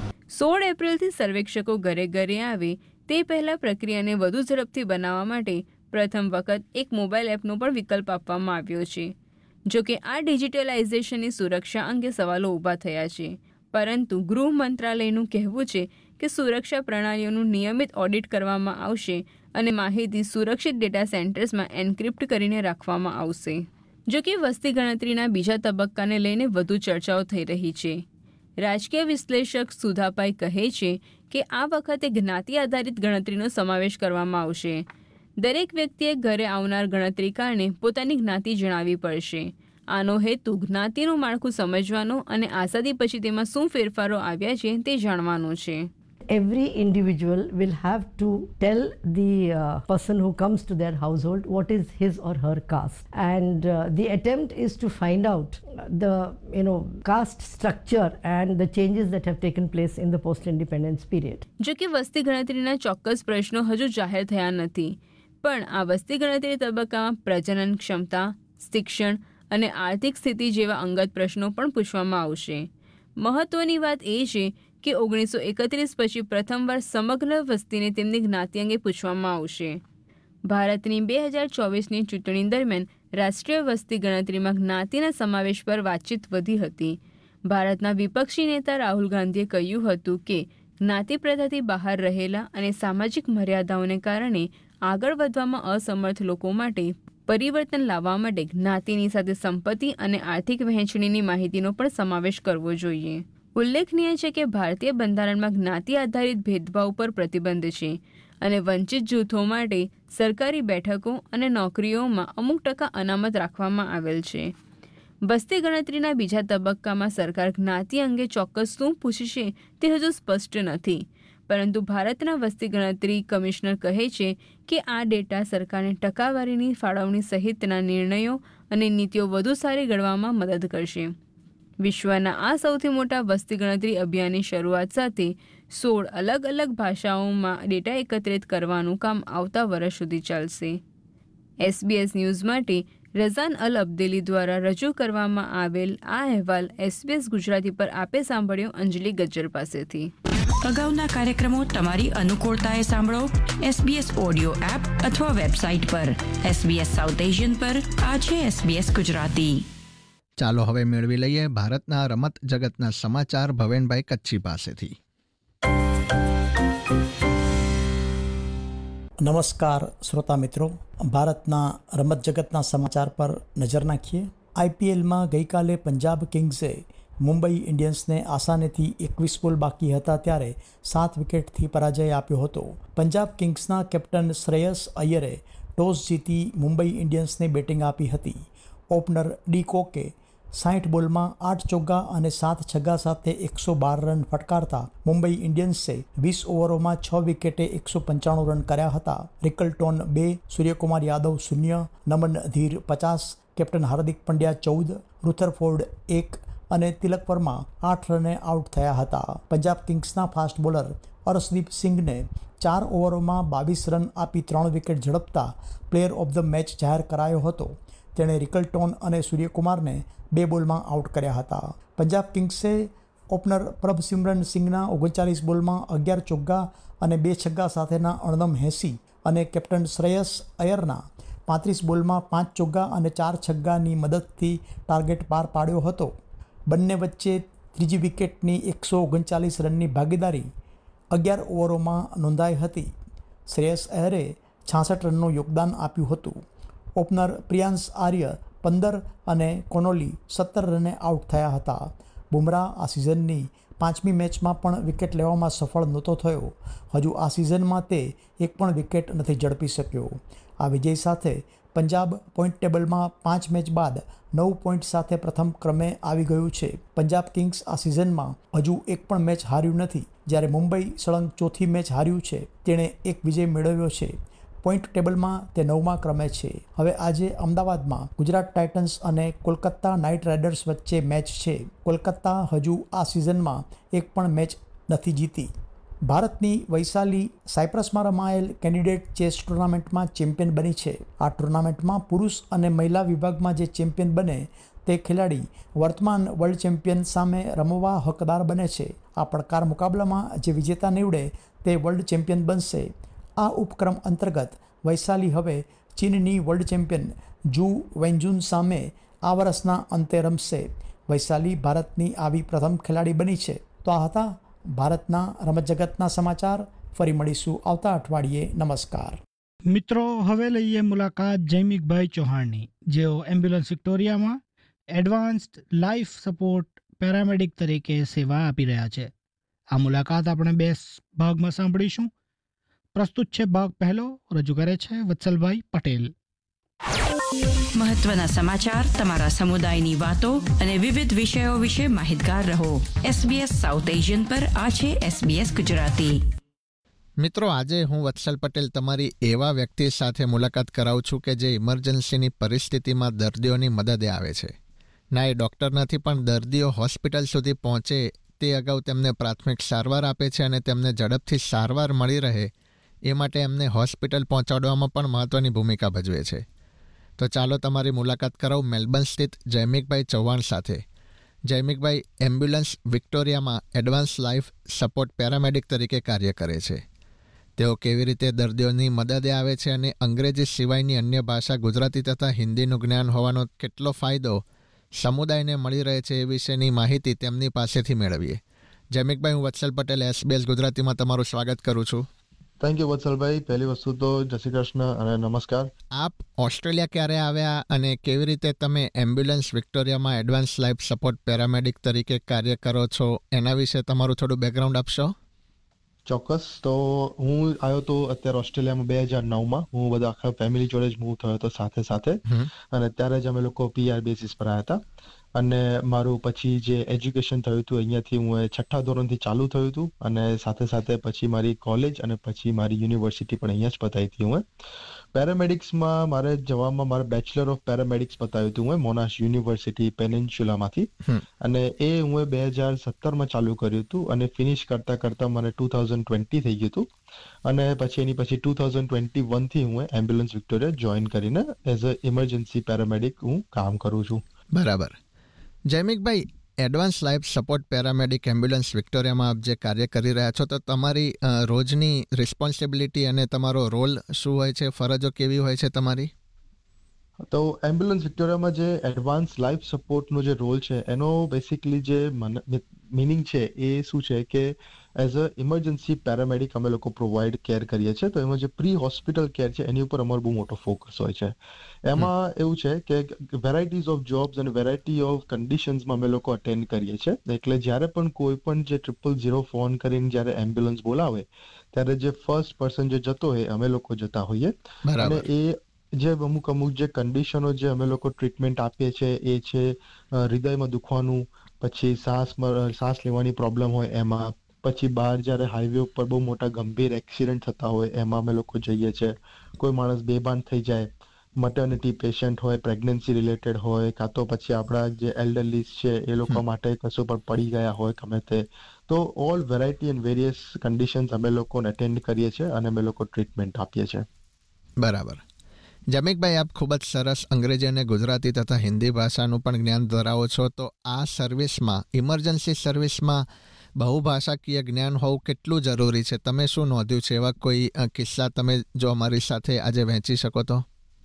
S6: સોળ એપ્રિલથી સર્વેક્ષકો ઘરે ઘરે આવે તે પહેલાં પ્રક્રિયાને વધુ ઝડપથી બનાવવા માટે પ્રથમ વખત એક મોબાઈલ એપનો પણ વિકલ્પ આપવામાં આવ્યો છે. જો કે આ ડિજિટલાઇઝેશનની સુરક્ષા અંગે સવાલો ઊભા થયા છે, પરંતુ ગૃહ મંત્રાલયનું કહેવું છે કે સુરક્ષા પ્રણાલીઓનું નિયમિત ઓડિટ કરવામાં આવશે અને માહિતી સુરક્ષિત ડેટા સેન્ટર્સમાં એન્ક્રિપ્ટ કરીને રાખવામાં આવશે. જો કે વસ્તી ગણતરીના બીજા તબક્કાને લઈને વધુ ચર્ચાઓ થઈ રહી છે. રાજકીય વિશ્લેષક સુધાપાઈ કહે છે કે આ વખતે જ્ઞાતિ આધારિત ગણતરીનો સમાવેશ કરવામાં આવશે. દરેક વ્યક્તિએ ઘરે આવનાર ગણતરીકારને પોતાની જ્ઞાતિ જણાવવી પડશે. આનો હેતુ જ્ઞાતિનું માળખું સમજવાનો અને આઝાદી પછી તેમાં શું ફેરફારો આવ્યા છે તે જાણવાનો છે.
S8: Every individual will have to tell the uh, person who comes to their household what is his or her caste, and uh, the attempt is to find out the you know caste structure and the changes that have taken place in the post-independence period.
S6: જો કે વસ્તી ગણતરીના ચોક્કસ પ્રશ્નો હજુ જાહેર થયા નથી, પણ આ વસ્તી ગણતરી તબક્કામાં પ્રજનન ક્ષમતા, શિક્ષણ અને આર્થિક સ્થિતિ જેવા અંગત પ્રશ્નો પણ પૂછવામાં આવશે. મહત્વની વાત એ છે કે ઓગણીસો એકત્રીસ પછી પ્રથમવાર સમગ્ર વસ્તીને તેમની જ્ઞાતિ અંગે પૂછવામાં આવશે. ભારતની બે હજાર ચોવીસની ચૂંટણી દરમિયાન રાષ્ટ્રીય વસ્તી ગણતરીમાં જ્ઞાતિના સમાવેશ પર વાતચીત વધી હતી. ભારતના વિપક્ષી નેતા રાહુલ ગાંધીએ કહ્યું હતું કે જ્ઞાતિ પ્રથાથી બહાર રહેલા અને સામાજિક મર્યાદાઓને કારણે આગળ વધવામાં અસમર્થ લોકો માટે પરિવર્તન લાવવા માટે જ્ઞાતિની સાથે સંપત્તિ અને આર્થિક વહેંચણીની માહિતીનો પણ સમાવેશ કરવો જોઈએ. ઉલ્લેખનીય છે કે ભારતીય બંધારણમાં જ્ઞાતિ આધારિત ભેદભાવ પર પ્રતિબંધ છે અને વંચિત જૂથો માટે સરકારી બેઠકો અને નોકરીઓમાં અમુક ટકા અનામત રાખવામાં આવેલ છે. વસ્તી ગણતરીના બીજા તબક્કામાં સરકાર જ્ઞાતિ અંગે ચોક્કસ શું પૂછશે તે હજુ સ્પષ્ટ નથી, પરંતુ ભારતના વસ્તી ગણતરી કમિશનર કહે છે કે આ ડેટા સરકારને ટકાવારીની ફાળવણી સહિતના નિર્ણયો અને નીતિઓ વધુ સારી ઘડવામાં મદદ કરશે. વિશ્વના આ સૌથી મોટા વસ્તી ગણતરી અભિયાનની શરૂઆત સાથે સોળ અલગ અલગ ભાષાઓમાં ડેટા એકત્રિત કરવાનું કામ આવતા વર્ષ સુધી ચાલશે. એસબીએસ ન્યૂઝ માટે રઝાન અલ અબ્દેલી દ્વારા રજૂ કરવામાં આવેલ આ અહેવાલ એસબીએસ ગુજરાતી પર આપે સાંભળ્યો અંજલિ ગજ્જર પાસેથી.
S2: અગાઉના કાર્યક્રમો તમારી અનુકૂળતાએ સાંભળો એસબીએસ ઓડિયો એપ અથવા વેબસાઇટ પર. એસબીએસ સાઉથ એશિયન પર આ છે એસબીએસ ગુજરાતી.
S4: ચાલો હવે મેળવી લઈએ ભારતના રમત જગતના સમાચાર ભવેનભાઈ કચ્છી પાસેથી.
S5: નમસ્કાર શ્રોતા મિત્રો, ભારતના રમત જગતના સમાચાર પર નજર નાખીએ. આઈપીએલમાં ગઈકાલે પંજાબ કિંગ્સે મુંબઈ ઇન્ડિયન્સને આસાનીથી એકવીસ બોલ બાકી હતા ત્યારે સાત વિકેટથી પરાજય આપ્યો હતો. પંજાબ કિંગ્સના કેપ્ટન શ્રેયસ અય્યરે ટોસ જીતી મુંબઈ ઇન્ડિયન્સને બેટિંગ આપી હતી. ઓપનર ડી કોકે સાઠ બોલમાં આઠ ચોગ્ગા અને સાત છગ્ગા સાથે એકસો બાર રન ફટકારતા મુંબઈ ઇન્ડિયન્સે વીસ ઓવરોમાં છ વિકેટે એકસો પંચાણું રન કર્યા હતા. રિકલ્ટોન બે, સૂર્યકુમાર યાદવ શૂન્ય, નમન ધીર પચાસ, કેપ્ટન હાર્દિક પંડ્યા ચૌદ, રુથરફોર્ડ એક અને તિલક વર્મા આઠ રને આઉટ થયા હતા. પંજાબ કિંગ્સના ફાસ્ટ બોલર અર્શદીપ સિંઘને ચાર ઓવરોમાં બાવીસ રન આપી ત્રણ વિકેટ ઝડપતા પ્લેયર ઓફ ધ મેચ જાહેર કરાયો હતો. તેણે રિકલ્ટોન અને સૂર્યકુમારને બે બોલમાં આઉટ કર્યા હતા. પંજાબ કિંગ્સે ઓપનર પ્રભસિમરન સિંઘના ઓગણચાલીસ બોલમાં અગિયાર ચોગ્ગા અને બે છગ્ગા સાથેના અણનમ એંસી અને કેપ્ટન શ્રેયસ અય્યરના પાંત્રીસ બોલમાં પાંચ ચોગ્ગા અને ચાર છગ્ગાની મદદથી ટાર્ગેટ પાર પાડ્યો હતો. બંને વચ્ચે ત્રીજી વિકેટની એકસો ઓગણચાલીસ રનની ભાગીદારી અગિયાર ઓવરોમાં નોંધાઈ હતી. શ્રેયસ અય્યરે છાસઠ રનનું યોગદાન આપ્યું હતું. ઓપનર પ્રિયાંશ આર્ય પંદર અને કોનોલી સત્તર રને આઉટ થયા હતા. બુમરાહ આ સિઝનની પાંચમી મેચમાં પણ વિકેટ લેવામાં સફળ નહોતો થયો. હજુ આ સિઝનમાં તે એક પણ વિકેટ નથી ઝડપી શક્યો. આ વિજય સાથે પંજાબ પોઈન્ટ ટેબલમાં પાંચ મેચ બાદ નવ પોઈન્ટ સાથે પ્રથમ ક્રમે આવી ગયું છે. પંજાબ કિંગ્સ આ સિઝનમાં હજુ એક પણ મેચ હાર્યું નથી, જ્યારે મુંબઈ સળંગ ચોથી મેચ હાર્યું છે. તેણે એક વિજય મેળવ્યો છે. પોઈન્ટ ટેબલમાં તે નવમા ક્રમે છે. હવે આજે અમદાવાદમાં ગુજરાત ટાઇટન્સ અને કોલકાતા નાઇટ રાઇડર્સ વચ્ચે મેચ છે. કોલકાતા હજુ આ સિઝનમાં એક પણ મેચ નથી જીતી. ભારતની વૈશાલી સાયપ્રસમાં રમાયેલ કેન્ડિડેટ ચેસ ટુર્નામેન્ટમાં ચેમ્પિયન બની છે. આ ટુર્નામેન્ટમાં પુરુષ અને મહિલા વિભાગમાં જે ચેમ્પિયન બને તે ખેલાડી વર્તમાન વર્લ્ડ ચેમ્પિયન સામે રમવા હકદાર બને છે. આ પડકાર મુકાબલામાં જે વિજેતા નીવડે તે વર્લ્ડ ચેમ્પિયન બનશે. આ ઉપક્રમ અંતર્ગત વૈશાલી હવે ચીનની વર્લ્ડ ચેમ્પિયન જુ વેન્જુન સામે આ વર્ષના અંતે રમશે. વૈશાલી ભારતની આવી પ્રથમ ખેલાડી બની છે. તો આ હતા ભારતના રમત જગતના સમાચાર. ફરી મળીશું આવતા અઠવાડિયે. નમસ્કાર
S3: મિત્રો. હવે લઈએ મુલાકાત જયમિકભાઈ ચૌહાણની, જેઓ એમ્બ્યુલન્સ વિક્ટોરિયામાં એડવાન્સ્ડ લાઈફ સપોર્ટ પેરામેડિક તરીકે સેવા આપી રહ્યા છે. આ મુલાકાત આપણે બે ભાગમાં સાંભળીશું. પ્રસ્તુત છે ભાગ પહેલો, રજૂ કરે છે વત્સલભાઈ પટેલ.
S2: મહત્વના સમાચાર, તમારા સમુદાયની વાતો અને વિવિધ વિષયો વિશે માહિતગાર રહો. એસબીએસ સાઉથ એશિયન પર આ છે એસબીએસ ગુજરાતી.
S4: મિત્રો, આજે હું વત્સલ પટેલ તમારી એવા વ્યક્તિ સાથે મુલાકાત કરાવું છું કે જે ઇમરજન્સીની પરિસ્થિતિમાં દર્દીઓની મદદે આવે છે. ના એ ડૉક્ટર નથી, પણ દર્દીઓ હોસ્પિટલ સુધી પહોંચે તે અગાઉ તેમને પ્રાથમિક સારવાર આપે છે અને તેમને ઝડપથી સારવાર મળી રહે એ માટે એમને હોસ્પિટલ પહોંચાડવામાં પણ મહત્ત્વની ભૂમિકા ભજવે છે. તો ચાલો તમારી મુલાકાત કરાવું મેલબર્ન સ્થિત જયમિકભાઈ ચૌહાણ સાથે. જયમિકભાઈ એમ્બ્યુલન્સ વિક્ટોરિયામાં એડવાન્સ લાઈફ સપોર્ટ પેરામેડિક તરીકે કાર્ય કરે છે. તેઓ કેવી રીતે દર્દીઓની મદદે આવે છે અને અંગ્રેજી સિવાયની અન્ય ભાષા ગુજરાતી તથા હિન્દીનું જ્ઞાન હોવાનો કેટલો ફાયદો સમુદાયને મળી રહે છે એ વિશેની માહિતી તેમની પાસેથી મેળવીએ. જયમિકભાઈ, હું વત્સલ પટેલ એસબીએસ ગુજરાતીમાં તમારું સ્વાગત કરું છું.
S9: થેન્ક યુ વત્સલભાઈ. પહેલી વસ્તુ તો જય શ્રી કૃષ્ણ અને નમસ્કાર.
S4: આપ ઓસ્ટ્રેલિયા ક્યારે આવ્યા અને કેવી રીતે તમે એમ્બ્યુલન્સ વિક્ટોરિયામાં એડવાન્સ લાઈફ સપોર્ટ પેરામેડિક તરીકે કાર્ય કરો છો એના વિશે તમારું થોડું બેકગ્રાઉન્ડ આપશો?
S9: ચોક્કસ. તો હું આવ્યો તો અત્યારે ઓસ્ટ્રેલિયામાં બે હજાર નવમાં. હું બધા આખા ફેમિલી જોડે જ મૂવ થયો હતો સાથે સાથે, અને ત્યારે જ અમે લોકો પીઆર બેસિસ પર આવ્યા હતા. અને મારું પછી જે એજ્યુકેશન થયું હતું અહીંયાથી હું છઠ્ઠા ધોરણથી ચાલુ થયું હતું, અને સાથે સાથે પછી મારી કોલેજ અને પછી મારી યુનિવર્સિટી પણ અહીંયા જ પતાવી હતી હું. પેરામેડિક્સમાં મારે જવામાં મારે બેચલર ઓફ પેરામેડિક્સ પતાવ્યું હતું હું મોનાશ યુનિવર્સિટી પેનિન્સ્યુલામાંથી, અને એ હું બે હજાર સત્તરમાં ચાલુ કર્યું હતું અને ફિનિશ કરતા કરતા મને ટુ થાઉઝન્ડ ટ્વેન્ટી થઈ ગયું હતું. અને પછી એની પછી ટુ થાઉઝન્ડ ટ્વેન્ટી વનથી હું એમ્બ્યુલન્સ વિક્ટોરિયા જોઈન કરીને એઝ અ ઇમરજન્સી પેરામેડિક હું કામ કરું છું.
S4: બરાબર. જયમિકભાઈ, advance life support paramedic ambulance વિક્ટોરિયામાં આપ જે કાર્ય કરી રહ્યા છો, તો તમારી રોજની રિસ્પોન્સિબિલિટી અને તમારો રોલ શું હોય છે, ફરજો કેવી હોય છે તમારી?
S9: તો એમ્બ્યુલન્સ વિક્ટોરિયામાં જે એડવાન્સ લાઈફ સપોર્ટનો જે રોલ છે એનો બેસિકલી જે મિનિંગ છે એ શું છે કે એઝ અ ઇમરજન્સી પેરામેડિક અમે લોકો પ્રોવાઈડ કેર કરીએ છીએ. તો એમાં જે પ્રી હોસ્પિટલ કેર છે એની ઉપર અમારો બહુ મોટો ફોકસ હોય છે. એમાં એવું છે કે વેરાયટીઝ ઓફ જોબ્સ અને વેરાયટી ઓફ કન્ડિશન્સમાં અમે લોકો અટેન્ડ કરીએ છીએ. એટલે જ્યારે પણ કોઈ પણ જે ટ્રિપલ ઝીરો ફોન કરીને જ્યારે એમ્બ્યુલન્સ બોલાવે ત્યારે જે ફર્સ્ટ પર્સન જે જતો હોય અમે લોકો જતા હોઈએ. અને એ જે અમુક અમુક જે કન્ડિશનો જે અમે લોકો ટ્રીટમેન્ટ આપીએ છીએ એ છે હૃદયમાં દુખવાનું, પછી શ્વાસ શ્વાસ લેવાની પ્રોબ્લેમ હોય એમાં, પછી બહાર જ્યારે હાઈવે ઉપર બહુ મોટા ગંભીર એક્સિડન્ટ થતા હોય એમાં અમે લોકો જઈએ છીએ. કોઈ માણસ બેભાન થઈ જાય, મટર્નિટી પેશન્ટ હોય, પ્રેગ્નન્સી રિલેટેડ હોય, કાં તો પછી આપણા જે એલ્ડરલીઝ છે એ લોકો માટે કશું પણ પડી ગયા હોય ગમે તે, તો all variety and various conditions અમે લોકોને અટેન્ડ કરીએ છીએ અને અમે લોકો ટ્રીટમેન્ટ આપીએ છીએ.
S4: બરાબર. જયમિકભાઈ, આપ ખૂબ જ સરસ અંગ્રેજી અને ગુજરાતી તથા હિન્દી ભાષાનું પણ જ્ઞાન ધરાવો છો. તો આ સર્વિસમાં, ઇમરજન્સી સર્વિસમાં બહુભાષાકીય જ્ઞાન હોવું કેટલું જરૂરી છે? તમે શું નોંધ્યું છે? એવા કોઈ કિસ્સા તમે જો અમારી સાથે આજે વહેંચી શકો તો?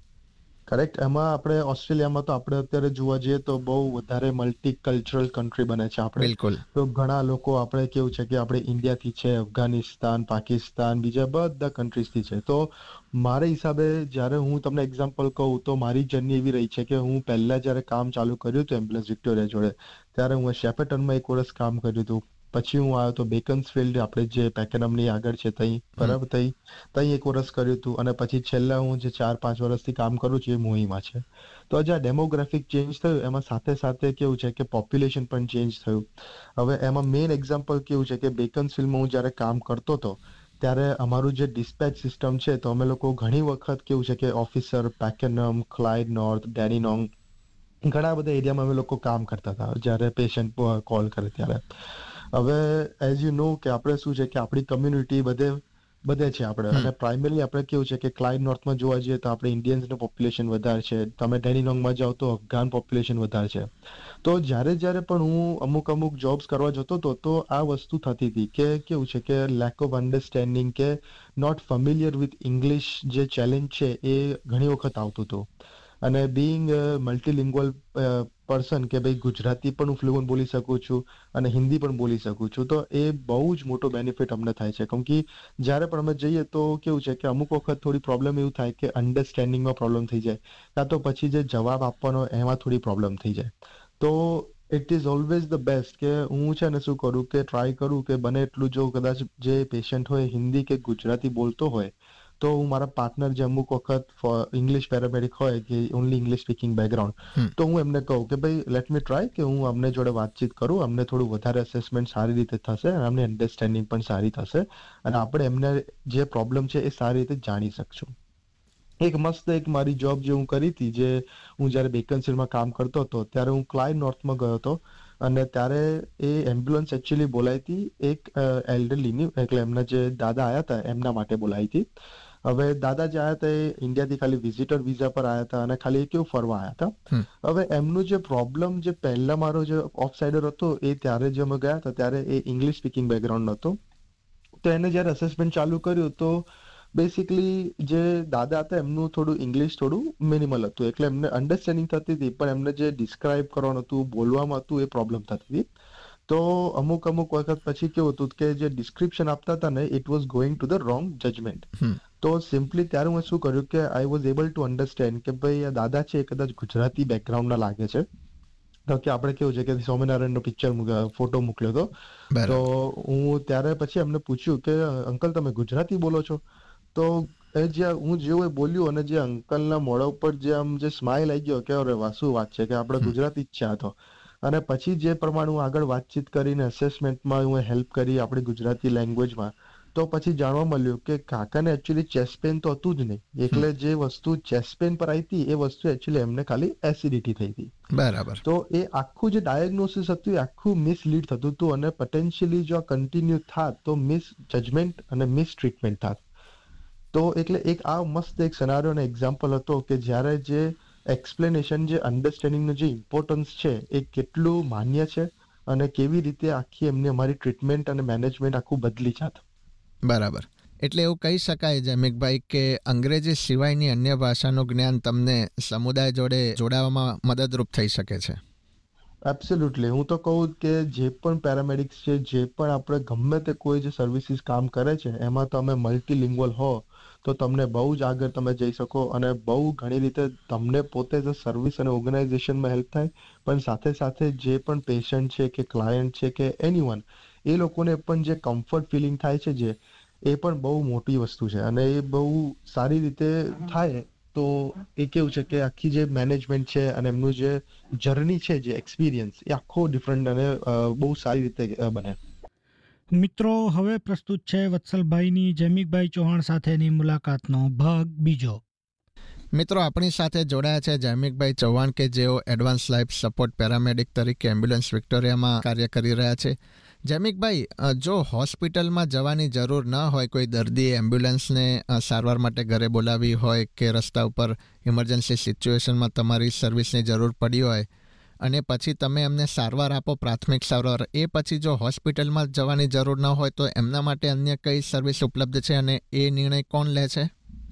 S9: કરેક્ટ. એમાં આપણે ઓસ્ટ્રેલિયામાં તો આપણે અત્યારે જોવા જઈએ તો બહુ વધારે મલ્ટી કલ્ચરલ કન્ટ્રી બને છે આપણે.
S4: બિલકુલ.
S9: તો ઘણા લોકો આપણે કેવું છે કે આપણે ઇન્ડિયાથી છે, અફઘાનિસ્તાન, પાકિસ્તાન, બીજા બધા કન્ટ્રીઝથી છે. તો મારા હિસાબે જ્યારે હું તમને એક્ઝામ્પલ કહું તો મારી જર્ની એવી રહી છે કે હું પહેલા જ્યારે કામ ચાલુ કર્યું હતું એમ્બ્યુલન્સ વિક્ટોરિયા જોડે, ત્યારે હું શેપર્ટનમાં એક વર્ષ કામ કર્યું હતું. પછી હું આવ્યો તો બેકન્સફિલ્ડ, આપણે જે પેકેનમની આગળ છે તઈ, બરાબર, તઈ તઈ એક વર્ષ કર્યું હતું. અને પછી છેલ્લા હું જે ચાર પાંચ વર્ષથી કામ કરું છું એ મોહીમાં છે. તો આજે આ ડેમોગ્રાફિક ચેન્જ થયું એમાં સાથે સાથે કેવું છે કે પોપ્યુલેશન પણ ચેન્જ થયું. હવે એમાં મેઇન એક્ઝામ્પલ કેવું છે કે બેકન્સફિલ્ડમાં હું જ્યારે કામ કરતો હતો ત્યારે અમારું જે ડિસ્પેચ સિસ્ટમ છે, તો અમે લોકો ઘણી વખત કેવું છે કે ઓફિસર, પેકેનમ, ક્લાઇડ નોર્થ, ડેનીનોંગ, ઘણા બધા એરિયામાં અમે લોકો કામ કરતા હતા જ્યારે પેશન્ટ કોલ કરે ત્યારે. હવે એઝ યુ નો કે આપણે શું છે કે આપણી કમ્યુનિટી બધે બધે છે આપણે, અને પ્રાઇમરી આપણે કેવું છે કે ક્લાઇડ નોર્થમાં જોવા જઈએ તો આપણે ઇન્ડિયન્સનું પોપ્યુલેશન વધારે છે, તમે ડેનીનોંગમાં જાઓ તો અફઘાન પોપ્યુલેશન વધારે છે. તો જ્યારે જ્યારે પણ હું અમુક અમુક જોબ્સ કરવા જતો હતો તો આ વસ્તુ થતી હતી કે કેવું છે કે લેક ઓફ અન્ડરસ્ટેન્ડિંગ કે નોટ ફેમિલિયર વિથ ઇંગ્લિશ જે ચેલેન્જ છે એ ઘણી વખત આવતું હતું. અને બિંગ મલ્ટીલિંગ્વલ પર્સન કે ભાઈ ગુજરાતી પણ હું ફ્લુઅન્ટ બોલી શકું છું અને હિન્દી પણ બોલી શકું છું, તો એ બહુ જ મોટો બેનિફિટ અમને થાય છે. કેમ કે જ્યારે પણ અમે જઈએ તો કેવું છે કે અમુક વખત થોડી પ્રોબ્લેમ એવું થાય કે અન્ડરસ્ટેન્ડિંગમાં પ્રોબ્લેમ થઈ જાય, કાં તો પછી જે જવાબ આપવાનો એમાં થોડી પ્રોબ્લેમ થઈ જાય. તો it is always the best કે હું છે ને શું કરું કે ટ્રાય કરું કે બને એટલું જો કદાચ જે પેશન્ટ હોય હિન્દી કે ગુજરાતી બોલતો હોય તો હું મારા પાર્ટનર જે અમુક વખત ઇંગ્લિશ પેરામેડિક હોય કે ઓનલી ઇંગ્લિશ સ્પીકિંગ બેકગ્રાઉન્ડ તો હું એમને કહું કે ભાઈ લેટ મી ટ્રાય કે હું અમને જોડે વાતચીત કરું, અમને થોડું વધારે અસેસમેન્ટ સારી રીતે થશે અને અમને અન્ડરસ્ટેન્ડિંગ પણ સારી થશે અને આપણે એમને જે પ્રોબ્લેમ છે એ સારી રીતે જાણી શકશું. એક મસ્ત એક મારી જોબ જે હું કરી હતી, જે હું જ્યારે બેકન્સીલમાં કામ કરતો હતો ત્યારે હું ક્લાઇવ નોર્થમાં ગયો હતો અને ત્યારે એ એમ્બ્યુલન્સ એકચ્યુઅલી બોલાઈ હતી એક એલ્ડરલીની, એટલે એમના જે દાદા આવ્યા હતા એમના માટે બોલાઈ હતી. હવે દાદા જે આવ્યા હતા એ ઇન્ડિયાથી ખાલી વિઝિટર વિઝા પર આવ્યા હતા અને ખાલી કેવું ફરવા આવ્યા હતા. હવે એમનું જે પ્રોબ્લેમ જે પહેલા મારો જે ઓફ સાઇડર હતો એ ત્યારે જે અમે ગયા હતા ત્યારે એ ઇંગ્લિશ સ્પીકિંગ બેકગ્રાઉન્ડ હતો. તો એને જ્યારે અસેસમેન્ટ ચાલુ કર્યું તો બેસિકલી જે દાદા હતા એમનું થોડું ઇંગ્લિશ થોડું મિનિમલ હતું, એટલે એમને અન્ડરસ્ટેન્ડિંગ થતી હતી પણ એમને જે ડિસ્ક્રાઇબ કરવાનું હતું, બોલવામાં હતું એ પ્રોબ્લેમ થતી હતી. તો અમુક અમુક વખત પછી કેવું હતું કે જે ડિસ્ક્રિપ્શન આપતા હતા ને it was going to the wrong judgment. તો સિમ્પલી ત્યારે હું શું કર્યું કે I was able to understand કે ભાઈ આ દાદા છે એ કદાચ ગુજરાતી બેકગ્રાઉન્ડના લાગે છે. તો કે આપણે કેવું છે કે સ્વામિનારાયણનો પિક્ચર ફોટો મોકલ્યો હતો, તો હું ત્યારે પછી એમને પૂછ્યું કે અંકલ તમે ગુજરાતી બોલો છો? તો એ જે હું જેવું એ બોલ્યું અને જે અંકલના મોઢા ઉપર જે આમ જે સ્માઇલ આવી ગયો કે અરે વાહ શું વાત છે કે આપણે ગુજરાતી જ છે આ તો. અને પછી જે પ્રમાણે હું આગળ વાતચીત કરીને અસેસમેન્ટમાં હું હેલ્પ કરી આપણી ગુજરાતી લેંગ્વેજમાં, તો પછી જાણવા મળ્યું કે કાકાને એકચ્યુઅલી ચેસ્ટ પેન તો હતું જ નહીં, એટલે જે વસ્તુ ચેસ્ટ પેન પર આવી હતી એ વસ્તુ એકચ્યુઅલી એમને ખાલી એસિડિટી થઈ હતી.
S4: બરાબર.
S9: તો એ આખું જે ડાયગ્નોસિસ હતું એ આખું મિસલીડ થતું હતું અને પોટેન્શિયલી જો આ કન્ટિન્યુ થાત તો મિસ જજમેન્ટ અને મિસ ટ્રીટમેન્ટ થાત. તો એટલે એક આ મસ્ત એક સિનારિયો અને એક્ઝામ્પલ હતો કે જ્યારે જે એક્સપ્લેનેશન, જે અન્ડરસ્ટેન્ડિંગનું જે ઇમ્પોર્ટન્સ છે એ કેટલું માન્ય છે અને કેવી રીતે આખી એમની અમારી ટ્રીટમેન્ટ અને મેનેજમેન્ટ આખું બદલી જાત.
S4: બરાબર. એટલે એવું કહી શકાય જમીકભાઈ કે અંગ્રેજી સિવાયની અન્ય ભાષાનું જ્ઞાન તમને સમુદાય જોડે જોડાવામાં મદદરૂપ થઈ શકે છે.
S9: એબ્સોલ્યુટલી. હું તો કહું કે જે પણ પેરામેડિક્સ છે, જે પણ આપણે ગમે તે કોઈ જે સર્વિસીસ કામ કરે છે એમાં તમે મલ્ટીલિંગ્વલ હો તો તમને બહુ જ આગળ તમે જઈ શકો અને બહુ ઘણી રીતે તમને પોતે જ સર્વિસ અને ઓર્ગેનાઇઝેશનમાં હેલ્પ થાય, પણ સાથે સાથે જે પણ પેશન્ટ છે કે ક્લાયન્ટ છે કે એનીવન એ લોકોને પણ જે કમ્ફર્ટ ફિલિંગ થાય છે જે એ પણ બહુ મોટી વસ્તુ છે અને એ બહુ સારી રીતે થાય તો એ કેવું છે કે આખી જે મેનેજમેન્ટ છે અને એમનું જે જર્ની છે, જે એક્સપિરિયન્સ એ આખો ડિફરન્ટ અને બહુ સારી રીતે બને.
S3: મિત્રો, હવે પ્રસ્તુત છે વત્સલભાઈની જમીકભાઈ ચૌહાણ સાથેની મુલાકાતનો ભાગ બીજો.
S4: મિત્રો, આપણી સાથે જોડાયા છે જમીકભાઈ ચૌહાણ કે જેઓ એડવાન્સ લાઈફ સપોર્ટ પેરામેડિક તરીકે એમ્બ્યુલન્સ વિક્ટોરિયામાં કાર્ય કરી રહ્યા છે. જમીકભાઈ, જો હોસ્પિટલમાં જવાની જરૂર ન હોય, કોઈ દર્દીએ એમ્બ્યુલન્સને સારવાર માટે ઘરે બોલાવી હોય કે રસ્તા ઉપર ઇમરજન્સી સિચ્યુએશનમાં તમારી સર્વિસની જરૂર પડી હોય અને પછી તમે એમને સારવાર આપો, પ્રાથમિક સારવાર, એ પછી જો હોસ્પિટલમાં જવાની જરૂર ન હોય તો એમના માટે અન્ય કઈ સર્વિસ ઉપલબ્ધ છે અને એ નિર્ણય કોણ લે છે?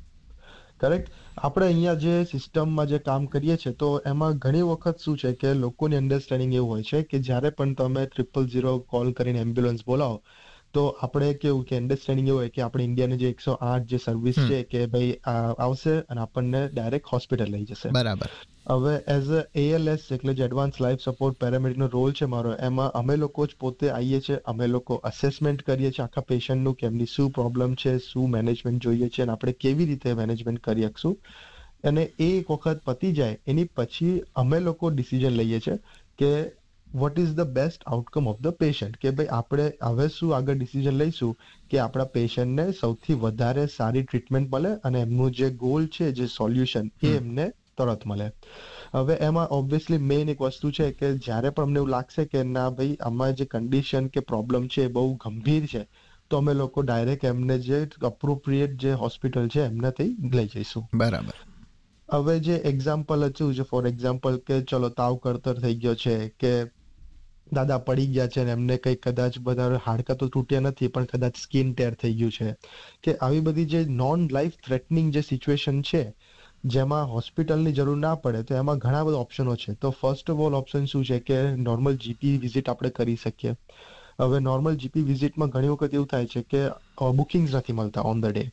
S9: કરેક્ટ. આપણે અહીંયા જે સિસ્ટમમાં જે કામ કરીએ છીએ તો એમાં ઘણી વખત શું છે કે લોકોની અન્ડરસ્ટેન્ડિંગ એવું હોય છે કે જ્યારે પણ તમે ટ્રિપલ ઝીરો કોલ કરીને એમ્બ્યુલન્સ બોલાવો તો આપણે કેવું કે અન્ડરસ્ટેન્ડિંગ એવું હોય કે આપણે ઇન્ડિયાની જે એકસો આઠ જે સર્વિસ છે કે ભાઈ આવશે અને આપણને ડાયરેક્ટ હોસ્પિટલ લઈ જશે.
S4: બરાબર.
S9: હવે એઝ અ એએલએસ એટલે જે એડવાન્સ લાઈફ સપોર્ટ પેરામેડિકનો રોલ છે મારો, એમાં અમે લોકો જ પોતે આવીએ છીએ, અમે લોકો અસેસમેન્ટ કરીએ છીએ આખા પેશન્ટનું કે એમની શું પ્રોબ્લેમ છે, શું મેનેજમેન્ટ જોઈએ છે અને આપણે કેવી રીતે મેનેજમેન્ટ કરી શકશું. અને એ એક વખત પતી જાય એની પછી અમે લોકો ડિસિઝન લઈએ છીએ કે what is the best outcome of the patient, કે ભાઈ આપણે હવે શું આગળ ડિસિઝન લઈશું કે આપણા પેશન્ટને સૌથી વધારે સારી ટ્રીટમેન્ટ મળે અને એમનું જે ગોલ છે, જે સોલ્યુશન એ એમને તરત મળે. હવે એમાં ઓબ્વિયસલી મેઇન એક વસ્તુ છે કે જ્યારે પણ અમને એવું લાગશે કે ના ભાઈ આમાં જે કન્ડિશન કે પ્રોબ્લેમ છે એ બહુ ગંભીર છે તો અમે લોકો ડાયરેક્ટ એમને જે અપ્રોપ્રિએટ જે હોસ્પિટલ છે એમનાથી લઈ જઈશું.
S4: બરાબર.
S9: હવે જે એક્ઝામ્પલ હતું છે, ફોર એક્ઝામ્પલ કે ચલો તાવ કરતર થઈ ગયો છે કે દાદા પડી ગયા છે ને એમને કંઈ કદાચ બધા હાડકા તો તૂટ્યા નથી પણ કદાચ સ્કિન ટેર થઈ ગયું છે કે આવી બધી જે નોન લાઈફ થ્રેટનિંગ જે સિચ્યુએશન છે જેમાં હોસ્પિટલની જરૂર ના પડે તો એમાં ઘણા બધા ઓપ્શનો છે. તો ફર્સ્ટ ઓફ ઓલ ઓપ્શન શું છે કે નોર્મલ જીપી વિઝિટ આપણે કરી શકીએ. હવે નોર્મલ જીપી વિઝિટમાં ઘણી વખત એવું થાય છે કે બુકિંગ્સ નથી મળતા ઓન ધ ડે.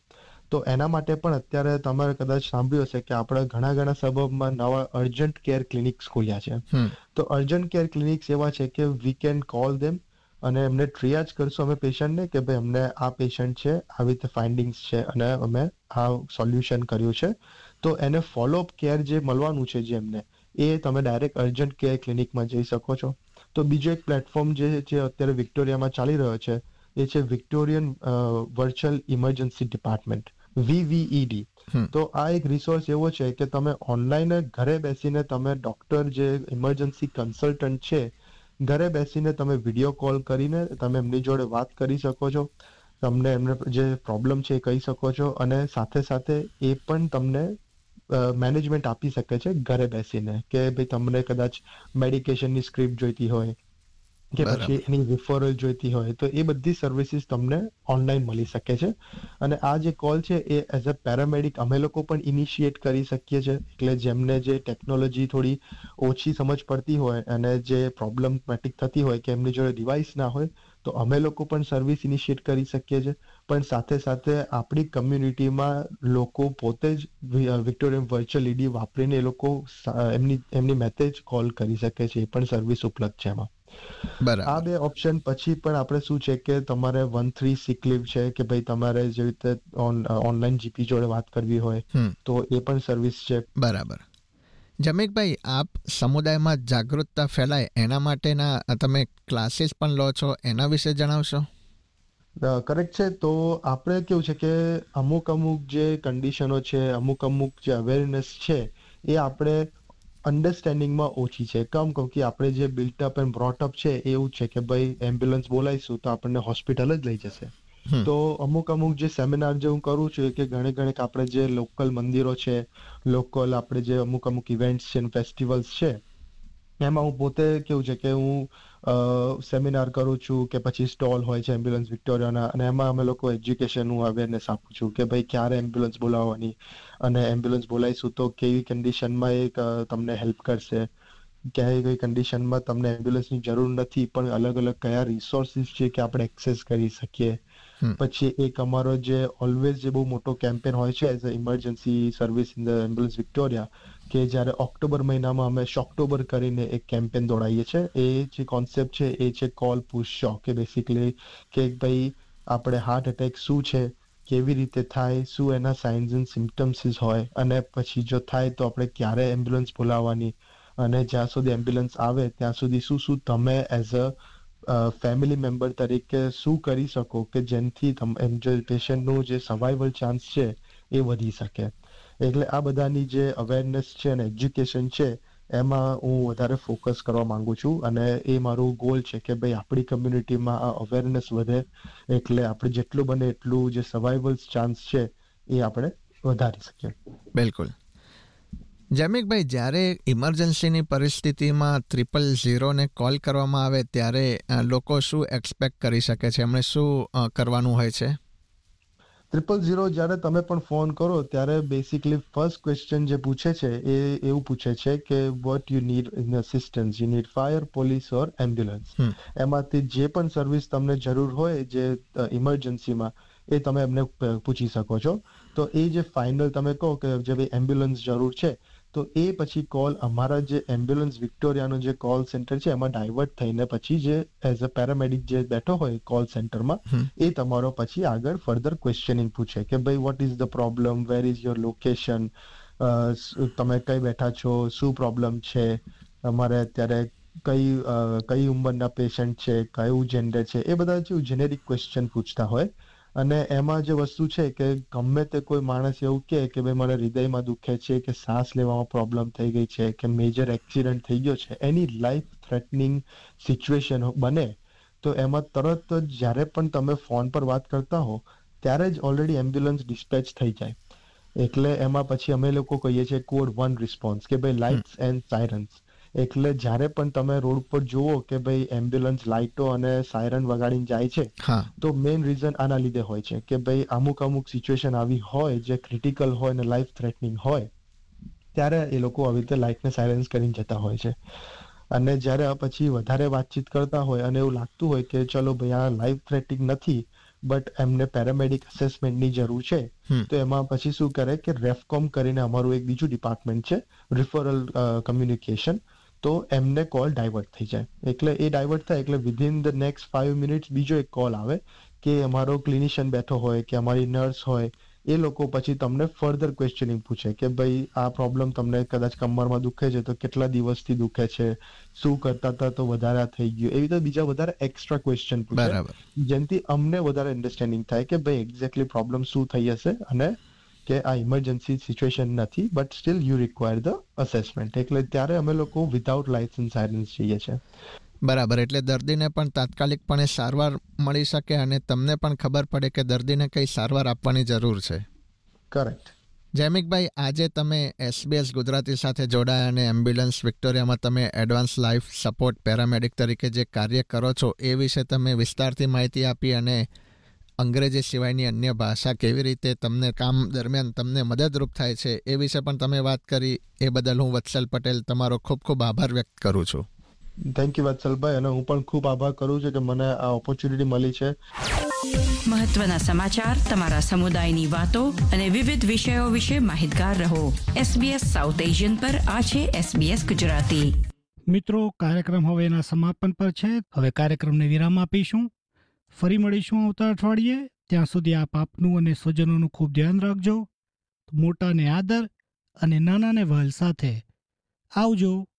S9: તો એના માટે પણ અત્યારે તમારે કદાચ સાંભળ્યું હશે કે આપણે ઘણા ઘણા સબબમાં નવા અર્જન્ટ કેર ક્લિનિક્સ ખોલ્યા છે. તો અર્જન્ટ કેર ક્લિનિક્સ એવા છે કે વી કેન કોલ ધેમ અને એમને ટ્રિયાજ કરશું અમે પેશન્ટને કે ભાઈ અમને આ પેશન્ટ છે, આવી રીતે ફાઇન્ડિંગ્સ છે અને અમે આ સોલ્યુશન કર્યું છે. તો એને ફોલોઅપ કેર જે મળવાનું છે જે એમને એ તમે ડાયરેક્ટ અર્જન્ટ કેર ક્લિનિકમાં જઈ શકો છો. તો બીજો એક પ્લેટફોર્મ જે છે અત્યારે વિક્ટોરિયામાં ચાલી રહ્યો છે એ છે Victorian virtual emergency department, VVED. તો આ એક રિસોર્સ એવો છે કે તમે ઓનલાઈન ઘરે બેસીને તમે ડોક્ટર જે ઇમરજન્સી કન્સલ્ટન્ટ છે ઘરે બેસીને તમે વિડીયો કોલ કરીને તમે એમની જોડે વાત કરી શકો છો, તમને એમને જે પ્રોબ્લેમ છે એ કહી શકો છો અને સાથે સાથે એ પણ તમને મેનેજમેન્ટ આપી શકે છે ઘરે બેસીને કે ભાઈ તમને કદાચ મેડિકેશનની સ્ક્રિપ્ટ જોઈતી હોય કે પછી એની રિફરલ જોઈતી હોય તો એ બધી સર્વિસીસ તમને ઓનલાઈન મળી શકે છે. અને આ જે કોલ છે એ એઝ અ પેરામેડિક અમે લોકો પણ ઇનિશિએટ કરી શકીએ છીએ. એટલે જેમને જે ટેકનોલોજી થોડી ઓછી સમજ પડતી હોય અને જે પ્રોબ્લેમેટિક થતી હોય કે એમની જોડે ડિવાઇસ ના હોય તો અમે લોકો પણ સર્વિસ ઇનિશિએટ કરી શકીએ છીએ. પણ સાથે સાથે આપણી કમ્યુનિટીમાં લોકો પોતે જ વિક્ટોરિયન વર્ચ્યુઅલ ઈડી વાપરીને એ લોકો એમની એમની મેસેજ કોલ કરી શકે છે, એ પણ સર્વિસ ઉપલબ્ધ છે એમાં. આ બે ઓપ્શન પછી પણ આપણે શું છે કે તમારે વન થ્રી સિક લીવ છે કે ભાઈ તમારે જેવી રીતે ઓનલાઈન જીપી જોડે વાત કરવી હોય તો એ પણ સર્વિસ છે.
S4: બરાબર. જમીકભાઈ, આપ સમુદાયમાં જાગૃતતા ફેલાય એના માટેના તમે ક્લાસીસ પણ લો છો, એના વિશે જણાવશો?
S9: કરેક્ટ છે. તો આપણે કેવું છે કે અમુક અમુક જે કન્ડિશનો છે, અમુક અમુક જે અવેરનેસ છે એ આપણે અન્ડરસ્ટેન્ડિંગમાં ઓછી છે. કમ કહું કે આપણે જે બિલ્ટઅપ એન્ડ બ્રોટઅપ છે એવું છે કે ભાઈ એમ્બ્યુલન્સ બોલાવીશું તો આપણને હોસ્પિટલ જ લઈ જશે. તો અમુક અમુક જે સેમિનાર જે હું કરું છું કે ઘણે ઘણે આપણે જે લોકલ મંદિરો છે, લોકલ આપણે જે અમુક અમુક ઇવેન્ટ્સ છે, ફેસ્ટિવલ્સ છે, એમાં હું પોતે કેવું છે કે હું સેમિનાર કરું છું કે પછી સ્ટોલ હોય છે એમ્બ્યુલન્સ વિક્ટોરિયાના અને એમાં અમે લોકો એજ્યુકેશનનું અવેરનેસ આપું છું કે ભાઈ ક્યારે એમ્બ્યુલન્સ બોલાવવાની અને એમ્બ્યુલન્સ બોલાવીશું તો કેવી કન્ડિશનમાં એ તમને હેલ્પ કરશે, ક્યાંય કઈ કન્ડિશનમાં તમને એમ્બ્યુલન્સની જરૂર નથી પણ અલગ અલગ કયા રિસોર્સિસ છે કે આપણે એક્સેસ કરી શકીએ. પછી એક અમારો જે ઓલવેઝ જે બહુ મોટો કેમ્પેન હોય છે as a emergency service in the ambulance Victoria કે જ્યારે ઓક્ટોબર મહિનામાં અમે શોકટોબર કરીને એક કેમ્પેન દોડાવીએ છીએ. એ જે કોન્સેપ્ટ છે એ છે કોલ પુશ શોક, કે બેસિકલી કે ભાઈ આપણે હાર્ટ એટેક શું છે, કેવી રીતે થાય, શું એના સાઇન્સ એન્ડ સિમ્ટમ્સીસ હોય અને પછી જો થાય તો આપણે ક્યારે એમ્બ્યુલન્સ બોલાવવાની અને જ્યાં સુધી એમ્બ્યુલન્સ આવે ત્યાં સુધી શું શું તમે એઝ અ ફેમિલી મેમ્બર તરીકે શું કરી શકો કે જેનાથી એમ જે પેશન્ટનું જે સર્વાઈવલ ચાન્સ છે એ વધી શકે. એટલે આ બધાની જે અવેરનેસ છે અને એજ્યુકેશન છે એમાં હું વધારે ફોકસ કરવા માંગુ છું અને એ મારું ગોલ છે કે ભાઈ આપણી કમ્યુનિટીમાં આ અવેરનેસ વધે એટલે આપણે જેટલું બને એટલું જે સર્વાઈવલ ચાન્સ છે એ આપણે વધારી શકીએ.
S4: બિલકુલ. જમીકભાઈ, જ્યારે ઇમરજન્સીની પરિસ્થિતિમાં ટ્રિપલ ઝીરોને કોલ કરવામાં આવે ત્યારે લોકો શું એક્સપેક્ટ કરી શકે છે, એમણે શું કરવાનું હોય છે?
S9: ટ્રિપલ ઝીરો જ્યારે તમે પણ ફોન કરો ત્યારે બેસિકલી ફર્સ્ટ ક્વેશ્ચન જે પૂછે છે એ એવું પૂછે છે કે what you need in assistance, you need fire, police or ambulance. એમાંથી જે પણ સર્વિસ તમને જરૂર હોય જે ઇમરજન્સીમાં એ તમે એમને પૂછી શકો છો. તો એ જે ફાઇનલ તમે કહો કે જે ભાઈ એમ્બ્યુલન્સ જરૂર છે તો એ પછી કોલ અમારા જે એમ્બ્યુલન્સ વિક્ટોરિયાનો જે કોલ સેન્ટર છે એમાં ડાયવર્ટ થઈને પછી જે એઝ અ પેરામેડિક જે બેઠો હોય કોલ સેન્ટરમાં એ તમારો પછી આગળ ફર્ધર ક્વેશ્ચનિંગ પૂછે કે ભાઈ what is the problem, where is your location, તમે કઈ બેઠા છો, શું પ્રોબ્લેમ છે, અમારે અત્યારે કઈ કઈ ઉંમરના પેશન્ટ છે, કયું જેન્ડર છે, એ બધા જે જેનેરિક ક્વેશ્ચન પૂછતા હોય. અને એમાં જે વસ્તુ છે કે ગમે તે કોઈ માણસ એવું કહે કે ભાઈ મને હૃદયમાં દુખે છે કે શ્વાસ લેવામાં પ્રોબ્લેમ થઈ ગઈ છે કે મેજર એક્સિડન્ટ થઈ ગયો છે, એની લાઈફ થ્રેટનિંગ સિચ્યુએશન બને તો એમાં તરત જ જ્યારે પણ તમે ફોન પર વાત કરતા હો ત્યારે જ ઓલરેડી એમ્બ્યુલન્સ ડિસ્પેચ થઈ જાય. એટલે એમાં પછી અમે લોકો કહીએ છીએ કોડ વન રિસ્પોન્સ કે ભાઈ લાઇટ્સ એન્ડ સાયરન્સ. એટલે જ્યારે પણ તમે રોડ પર જુઓ કે ભાઈ એમ્બ્યુલન્સ લાઇટો અને સાયરન વગાડીને જાય છે તો મેઇન રીઝન આના લીધે હોય છે કે ભાઈ અમુક અમુક સિચ્યુએશન આવી હોય જે ક્રિટિકલ હોય અને લાઈફ થ્રેટનિંગ હોય ત્યારે એ લોકો આવી રીતે લાઇટને સાયલેન્સ કરીને જતા હોય છે. અને જ્યારે પછી વધારે વાતચીત કરતા હોય અને એવું લાગતું હોય કે ચલો ભાઈ આ લાઈફ થ્રેટનિંગ નથી બટ એમને પેરામેડિક અસેસમેન્ટની જરૂર છે તો એમાં પછી શું કરે કે રેફકોમ કરીને અમારું એક બીજું ડિપાર્ટમેન્ટ છે, રિફરલ કમ્યુનિકેશન, તો એમને કોલ ડાયવર્ટ થઈ જાય. એટલે એ ડાયવર્ટ થાય એટલે within the next five minutes બીજો એક કોલ આવે કે અમારો ક્લિનિશિયન બેઠો હોય કે અમારી નર્સ હોય, એ લોકો પછી તમને ફર્ધર ક્વેશ્ચનિંગ પૂછે કે ભાઈ આ પ્રોબ્લેમ તમને કદાચ કમરમાં દુખે છે તો કેટલા દિવસથી દુખે છે, શું કરતા હતા તો વધારે થઈ ગયું, એવી રીતે બીજા વધારે એક્સ્ટ્રા ક્વેશ્ચન પૂછે, જેનાથી અમને વધારે અન્ડરસ્ટેન્ડિંગ થાય કે ભાઈ એક્ઝેક્ટલી પ્રોબ્લેમ શું થઈ હશે અને કે આ ઇમરજન્સી સિચ્યુએશન નથી but still you require the assessment. એટલે ત્યારે અમે લોકો વિધાઉટ લાઇટ્સ એન્ડ સાયરન્સ જઈએ છીએ.
S4: બરાબર. એટલે દર્દીને પણ તાત્કાલિકપણે સારવાર મળી શકે અને તમને પણ ખબર પડે કે દર્દીને કઈ સારવાર આપવાની જરૂર છે.
S9: કરેક્ટ.
S4: જૈમિકભાઈ, આજે તમે એસબીએસ ગુજરાતી સાથે જોડાયા અને એમ્બ્યુલન્સ વિક્ટોરિયામાં તમે એડવાન્સ લાઈફ સપોર્ટ પેરામેડિક તરીકે જે કાર્ય કરો છો એ વિશે તમે વિસ્તારથી માહિતી આપી અને અંગ્રેજી સિવાયની અન્ય ભાષા કેવી રીતે તમને કામ દરમિયાન તમને મદદરૂપ થાય છે એ વિશે પણ તમે વાત કરી. એ બદલ હું વત્સલ પટેલ તમારો ખૂબ ખૂબ આભાર વ્યક્ત કરું છું.
S9: થેન્ક યુ વત્સલભાઈ, અને હું પણ ખૂબ આભાર કરું છું કે મને આ ઓપોર્ચ્યુનિટી મળી છે.
S2: મહત્વના સમાચાર, તમારા સમુદાયની વાતો અને વિવિધ વિષયો વિશે માહિતગાર રહો. એસબીએસ સાઉથ એશિયન પર આ છે એસબીએસ ગુજરાતી.
S3: મિત્રો, કાર્યક્રમ હવે એના સમાપન પર છે. હવે કાર્યક્રમને વિરામ આપીશું. ફરી મળીશું આવતા અઠવાડિયે. ત્યાં સુધી આપ આપનું અને સ્વજનોનું ખૂબ ધ્યાન રાખજો. મોટાને આદર અને નાનાને વહાલ સાથે આવજો.